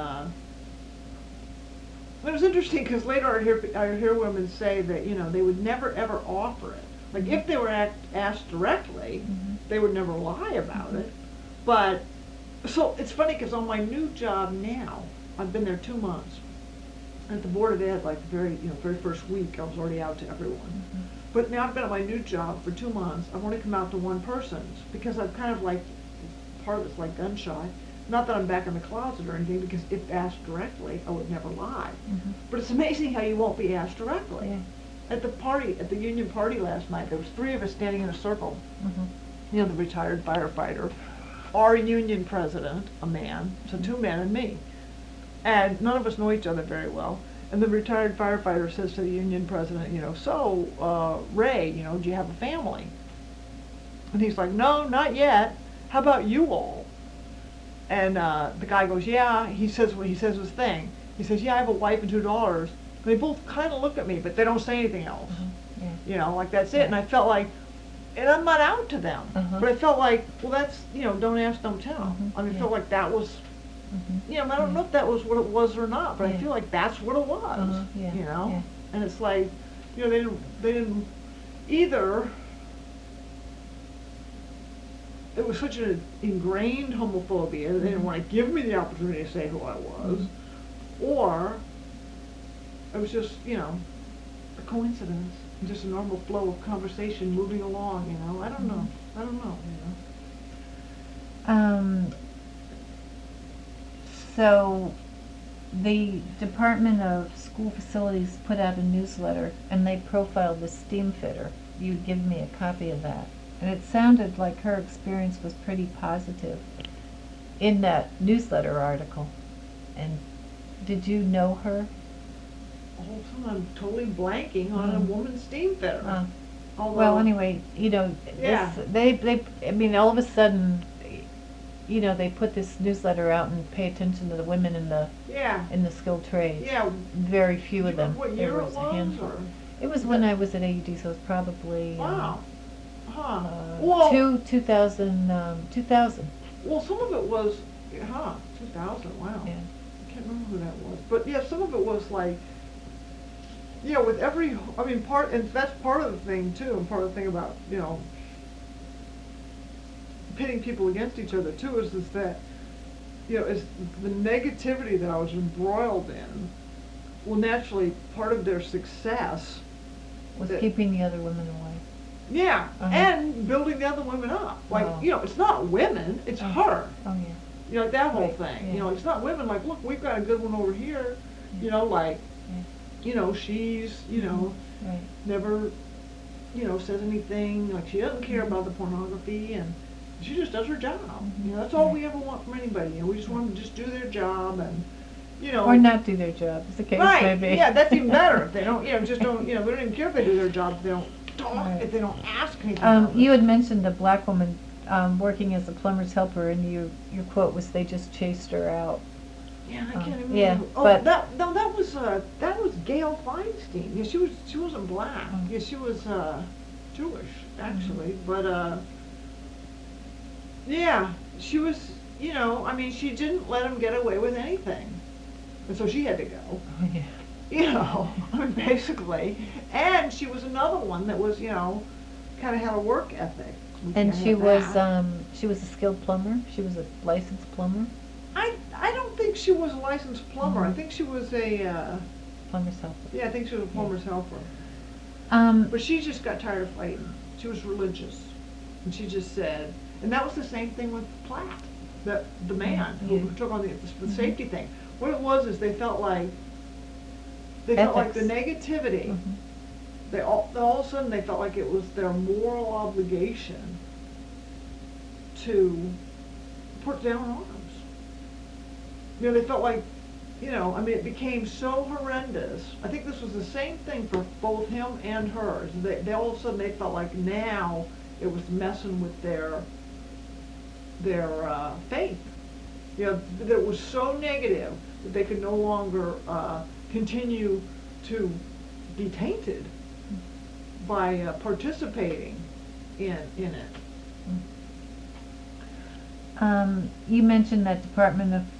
it was interesting because later I hear women say that, they would never ever offer it. Like, if they were asked directly, they would never lie about it. But, so it's funny because on my new job now, I've been there 2 months. At the Board of Ed, like the very first week, I was already out to everyone. But now I've been at my new job for 2 months. I've only come out to one person because I'm kind of like, part of it's like gun shy. Not that I'm back in the closet or anything, because if asked directly, I would never lie. But it's amazing how you won't be asked directly. Yeah. At the union party last night, there was 3 of us standing in a circle. The retired firefighter, our union president, a man, so 2 men and me. And none of us know each other very well. And the retired firefighter says to the union president, so, Ray, do you have a family? And he's like, no, not yet. How about you all? And the guy goes, yeah. He says his thing. He says, yeah, I have a wife and 2 daughters. And they both kind of look at me, but they don't say anything else. Yeah. Like that's it. And I felt like, and I'm not out to them, but I felt like, well, that's, don't ask, don't tell. I mean, I felt like that was, I don't know if that was what it was or not, but I feel like that's what it was, Yeah. And it's like, they didn't either. It was such an ingrained homophobia, they didn't want to give me the opportunity to say who I was, or it was just, a coincidence, just a normal flow of conversation moving along, I don't know. So the Department of School Facilities put out a newsletter and they profiled the steam fitter. You give me a copy of that. And it sounded like her experience was pretty positive in that newsletter article. And did you know her? All of a sudden, I'm totally blanking on a woman steam fitter. Well, anyway, Yeah. I mean, all of a sudden, you know, they put this newsletter out and pay attention to the women in the Yeah, skilled trades. yeah. Very few of them. What There year it was a was, handful. or? It was when I was at AUD, so it was probably Wow. Huh. Well, 2000. well, some of it was, 2000, wow. Yeah. I can't remember who that was. But yeah, some of it was like, you know, with every, I mean, and that's part of the thing too, and part of the thing about, you know, pitting people against each other too, is that, you know, is the negativity that I was embroiled in, well, naturally, part of their success Was that- keeping the other women away. yeah, Uh-huh. and building the other women up. Like, Oh. you know, it's not women, it's her. Oh, yeah. You know, like that whole Right, thing. yeah. You know, it's not women like, look, we've got a good one over here. You know, like, Yeah. you know, she's, you know, Right. never, you know, says anything. Like, she doesn't care Mhm. about the pornography, and she just does her job. Mhm. You know, that's all Right. we ever want from anybody. You know, we just want them to just do their job, and, you know. Or not do their job, as the case may Right, be. yeah, that's even better. If they don't, you know, just don't, you know, we don't even care if they do their job, if they don't talk, Right. if they don't ask anything. of You us. had mentioned a black woman working as a plumber's helper, and your quote was, "They just chased her out." Yeah, I can't remember. yeah, Oh, but- that was Gail Feinstein. Yeah, she wasn't black. Oh. Yeah, she was Jewish actually, Mm-hmm. but yeah, she was. You know, I mean, she didn't let him get away with anything, and so she had to go. Oh, yeah. You know, I mean, basically, and she was another one that was, you know, kind of had a work ethic. We And can't she have was that. she was a skilled plumber. She was a licensed plumber, I don't think she was a licensed plumber. I Mhm. think she was a. plumber's helper. Yeah, I think she was a plumber's helper. Um, But she just got tired of fighting. She was religious. And she just said, and that was the same thing with Platt, the man who Yeah. took on the Mhm. safety thing. What it was is they felt like the negativity, mhm. all of a sudden they felt like it was their moral obligation to put down arms. You know, they felt like, you know, I mean, it became so horrendous. I think this was the same thing for both him and her. They all of a sudden they felt like now it was messing with their faith. You know, that it was so negative that they could no longer continue to be tainted by participating in it. You mentioned that Department of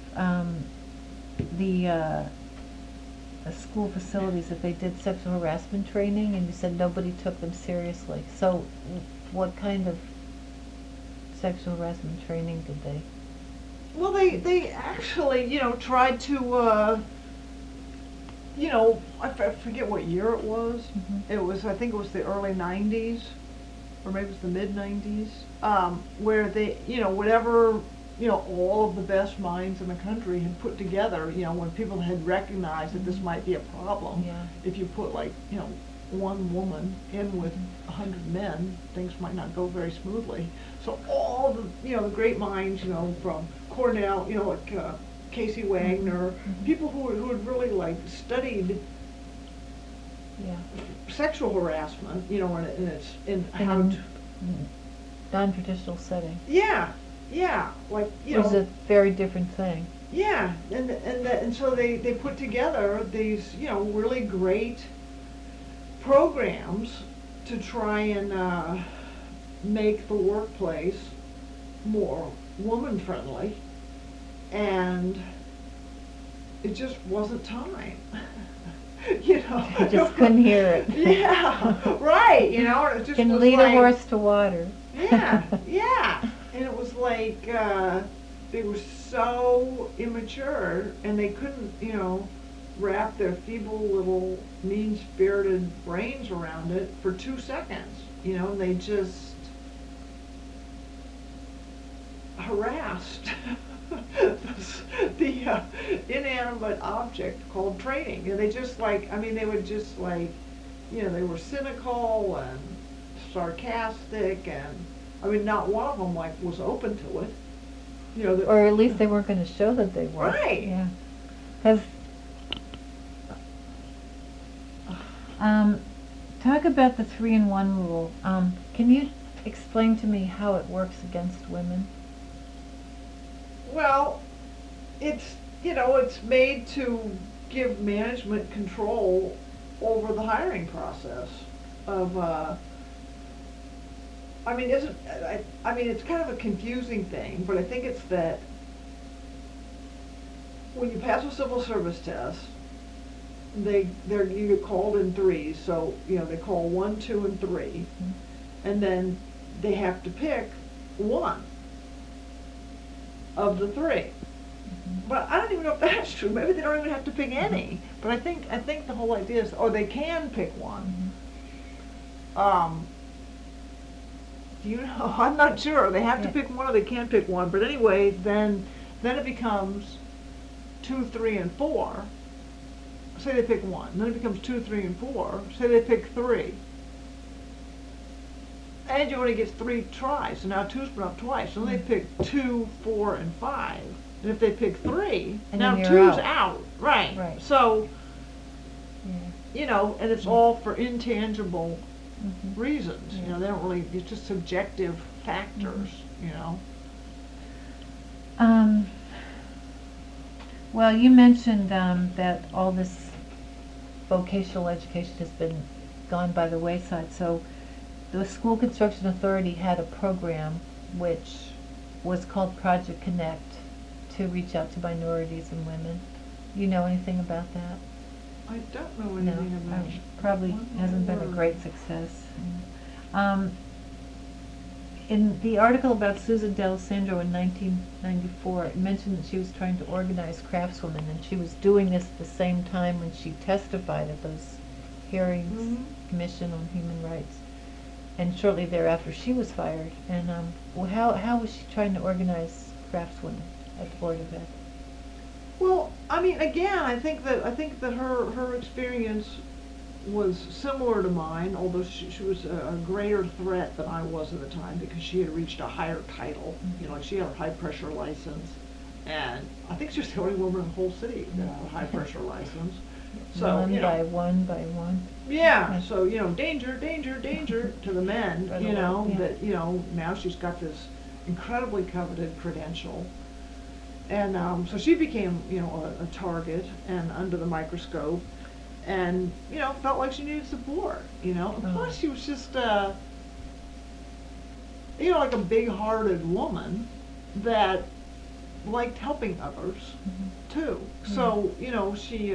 the school facilities, that they did sexual harassment training, and you said nobody took them seriously. So, what kind of sexual harassment training did they? Well, they actually, you know, tried to, you know, I forget what year it was. Mhm. It was, I think it was the early 90s, or maybe it was the mid 90s, where they, you know, whatever, you know, all of the best minds in the country had put together, you know, when people had recognized that this might be a problem. Yeah. If you put, like, you know, one woman in with 100 men, things might not go very smoothly. So all the, you know, the great minds, you know, from Cornell, you know, like Casey Wagner, Mhm. people who had really, like, studied Yeah. sexual harassment, you know, and it's in In how a to, non-traditional setting. yeah, like, you Which is a know, very different thing. yeah, and so they put together these, you know, really great programs to try and make the workplace more woman-friendly, and it just wasn't time. You know, I just couldn't hear it. Yeah, right. You know, it just Can was lead like, a horse to water. Yeah, yeah. And it was like they were so immature, and they couldn't, you know, wrap their feeble little mean-spirited brains around it for 2 seconds. You know, and they just harassed the inanimate object called training. And they just, like, I mean, they would just, like, you know, they were cynical and sarcastic, and I mean, not one of them, like, was open to it. You know, Or at least they weren't going to show that they were. Right. Yeah. Talk about the 3-in-1 rule. Can you explain to me how it works against women? Well, it's, it's made to give management control over the hiring process of, it's kind of a confusing thing, but I think it's that when you pass a civil service test, you get called in threes, so, they call 1, 2, and 3, and then they have to pick one of the 3. But I don't even know if that's true. Maybe they don't even have to pick any. But I think the whole idea is, or they can pick one. Do you know? I'm not sure. They have to pick one, or they can pick one. But anyway, then it becomes 2, 3, and 4. Say they pick one. Then it becomes 2, 3, and 4. Say they pick 3. And you only get 3 tries. So now 2's been up twice. So they pick 2, 4, and 5. And if they pick 3, and now then 2's you're out. Right. Right. So, Yeah. And it's all for intangible Mhm. reasons. Yeah. They don't really, it's just subjective factors, Well, you mentioned that all this vocational education has been gone by the wayside. So the School Construction Authority had a program which was called Project Connect to reach out to minorities and women. You know anything about that? I don't know No, anything about it. probably One hasn't been a word. great success. In the article about Susan D'Alessandro in 1994, it mentioned that she was trying to organize craftswomen, and she was doing this at the same time when she testified at those hearings, Mhm. Commission on Human Rights. And shortly thereafter, she was fired. And how was she trying to organize craftswomen at the Board of Ed? Well, again, I think that her experience was similar to mine, although she was a greater threat than I was at the time because she had reached a higher title. Like she had a high pressure license, and I think she was the only woman in the whole city that had a high pressure license. So One by one. Yeah. So danger, danger, danger to the men. By the way, yeah. That now she's got this incredibly coveted credential. And so she became, a target and under the microscope, and felt like she needed support. And plus she was just, like a big-hearted woman that liked helping others too. So she,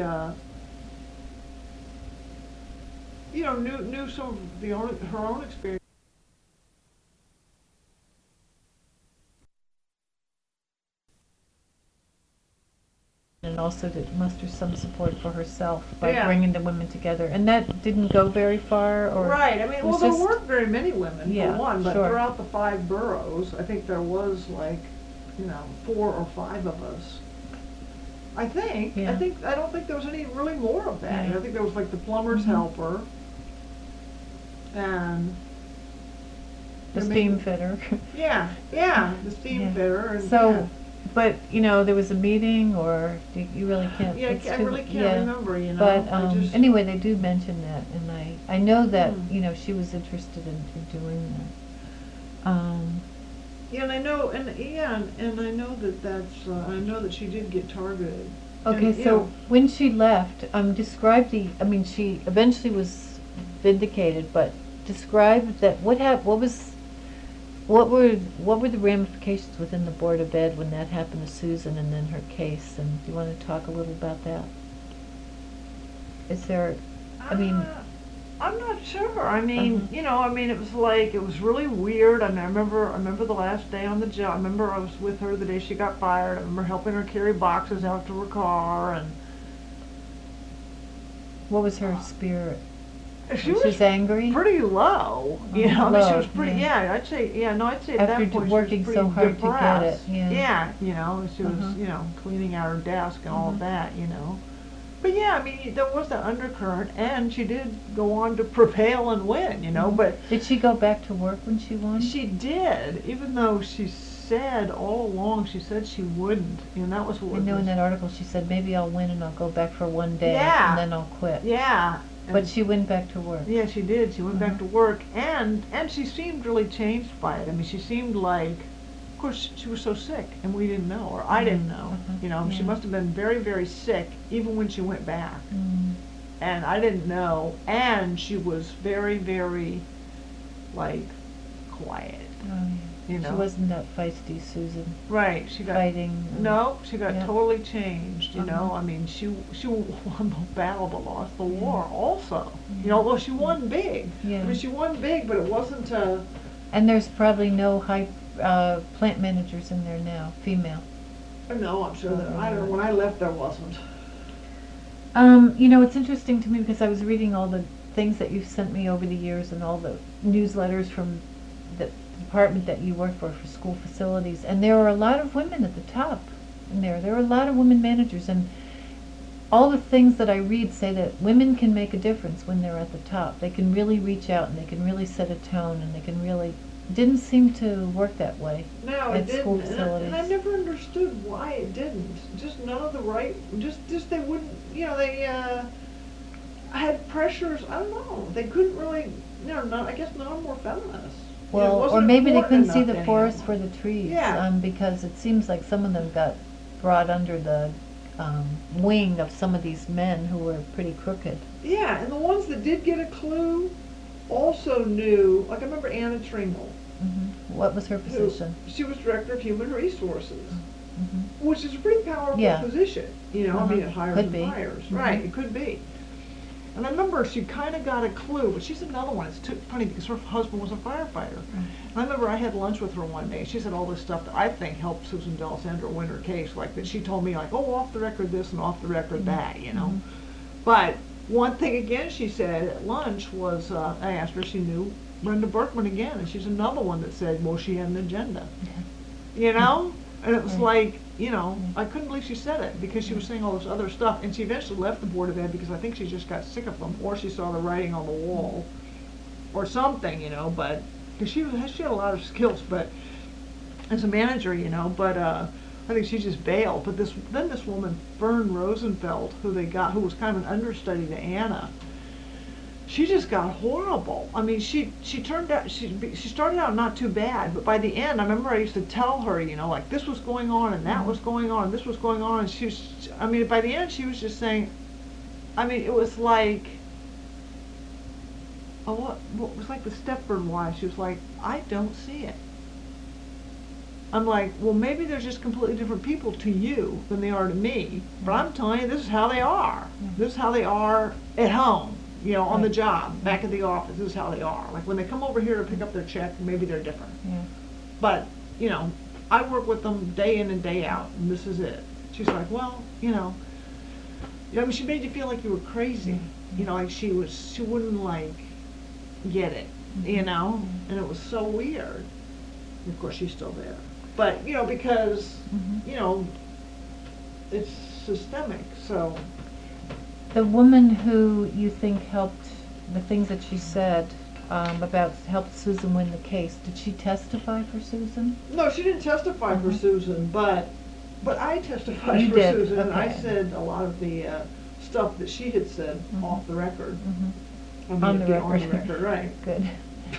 knew some of her own experience. And also to muster some support for herself by Yeah. bringing the women together. And that didn't go very far, or? Right, it well, was there just- weren't very many women, Yeah, for one, but sure. throughout the 5 boroughs, I think there was 4 or 5 of us. I think. Yeah. I don't think there was any really more of that. Yeah. I think there was the plumber's Mhm. helper, and The maybe- steam fitter. the steam Yeah. fitter, and So, but, there was a meeting, or you really can't? yeah, it's I too- really can't yeah. remember. But I just, anyway, they do mention that, and I know that, Hmm. she was interested in doing that. Yeah, and I know, and I know that's, I know that she did get targeted. Okay, And, so when she left, describe she eventually was vindicated, but describe that, what were the ramifications within the Board of Ed when that happened to Susan and then her case, and do you want to talk a little about that? Is there, I'm not sure. It was it was really weird. I remember the last day on the job. I remember I was with her the day she got fired. I remember helping her carry boxes out to her car, and what was her spirit? she Was was angry? pretty low. She Low, was pretty. yeah. Yeah, I'd say. Yeah, no, I'd say at After that point working she was so pretty hard to get it, depressed. yeah. She was, Uh-huh. cleaning out her desk and all of Mhm. that, But yeah, there was that undercurrent, and she did go on to prevail and win, But Did she go back to work when she won? she did, even though she said all along, she said she wouldn't, and that was what I know was, in that article she said, maybe I'll win and I'll go back for one day Yeah. and then I'll quit. yeah. But and- she went back to work. yeah, she did. She went back Mhm. to work, and she seemed really changed by it. She seemed like of course, she was so sick, and we didn't know, or I didn't know. You know, she Yeah. must have been very, very sick, even when she went back. Mm. And I didn't know, and she was very, very, like, quiet, Oh, yeah. you know? She wasn't that feisty Susan, Right, she got, fighting. no, she got Yeah. totally changed, you know? Uh-huh. I mean, she won the battle but lost the war Yeah. also. Yeah. You know, well, she won big. Yeah. I mean, she won big, but it wasn't, And there's probably no high plant managers in there now, female. No, I'm sure that, I don't know, when I left, there wasn't. You know, it's interesting to me because I was reading all the things that you've sent me over the years and all the newsletters from the department that you work for school facilities, and there are a lot of women at the top in there. There are a lot of women managers, and all the things that I read say that women can make a difference when they're at the top. They can really reach out and they can really set a tone and they can really, didn't seem to work that way. No, it At school didn't, and I facilities. never understood why it didn't. Just none of the right, just they wouldn't, you know, they, had pressures, I don't know, they couldn't really, you know, I guess none of them were feminists. You know, it Well, or wasn't maybe they important couldn't see enough the to any forest of for them. the trees. Yeah. Because it seems like some of them got brought under the wing of some of these men who were pretty crooked. Yeah, and the ones that did get a clue also knew, like I remember Anna Tringle, What was her who, position? she was Director of Human Resources, Mhm. which is a pretty powerful Yeah. position, you know, I mean, Uh-huh. it hires Could and be. hires, Mhm. right, it could be. And I remember she kind of got a clue, but she's another one, it's too funny because her husband was a firefighter. And I remember I had lunch with her one day, she said all this stuff that I think helped Susan D'Alessandro win her case, like that she told me like, oh, off the record this and off the record that, you know. But one thing again she said at lunch was, I asked her if she knew Brenda Berkman again, and she's another one that said, well, she had an agenda. You know? And it was Right. like, you know, I couldn't believe she said it, because she was saying all this other stuff, and she eventually left the Board of Ed because I think she just got sick of them, or she saw the writing on the wall, or something, you know, but, because she had a lot of skills, but, as a manager, you know, but, I think she just bailed. But then this woman, Fern Rosenfeld, who was kind of an understudy to Anna, she just got horrible. I mean, she turned out, she started out not too bad, but by the end, I remember I used to tell her, you know, like this was going on and that was going on and this was going on, and she was, I mean, by the end she was just saying, I mean, it was like, what was like the Stepford wife, she was like, I don't see it. I'm like, well, maybe they're just completely different people to you than they are to me, but I'm telling you, this is how they are. This is how they are at home, you know, on the Right. job, back at the office, this is how they are. Like, when they come over here to pick up their check, maybe they're different. Yeah. But, you know, I work with them day in and day out, and this is it. She's like, well, you know, I mean, she made you feel like you were crazy. You know, like she wouldn't, like, get it, you know? And it was so weird. And of course, she's still there. But, you know, because, you know, it's systemic, so. The woman who you think helped, the things that she said about helped Susan win the case, did she testify for Susan? No, she didn't testify for Susan, but I testified You for did, Susan, and I okay. said a lot of the stuff that she had said off the record. I mean, On the yeah, on the record. record, right. Good.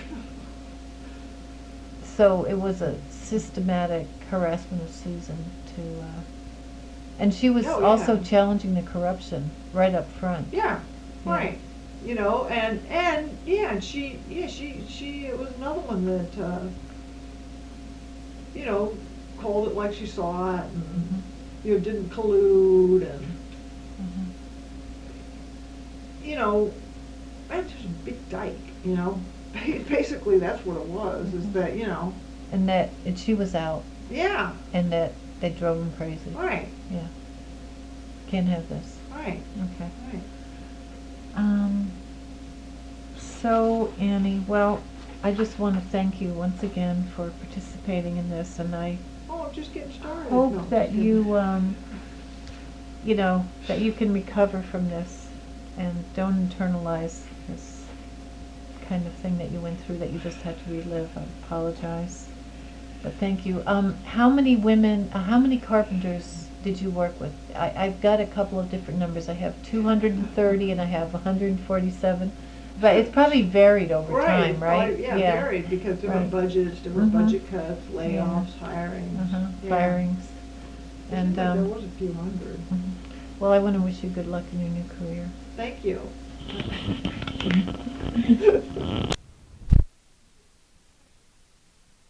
So it was a systematic harassment of Susan to, and she was Oh, also yeah. challenging the corruption right up front. Yeah, Yeah. right. You know, and yeah, and she it was another one that, you know, called it like she saw it, and, you know, didn't collude, and, you know, that's just a big dyke, you know. Basically, that's what it was, is that, you know, And she was out, yeah, and that they drove him crazy. right, Yeah. Can't have this. right, Okay. right. So Annie, well, I just want to thank you once again for participating in this, and I Oh, I'm just getting started. No, hope that just you, you know, that you can recover from this and don't internalize this kind of thing that you went through that you just had to relive. I apologize. But thank you. How many women, how many carpenters did you work with? I've got a couple of different numbers. I have 230 and I have 147. But it's probably varied over Right, time, right? yeah, varied, because different Right. budgets, different Mhm. budget cuts, layoffs, hirings. Yeah. Firings. And, Seems like there was a few hundred. well, I want to wish you good luck in your new career. Thank you.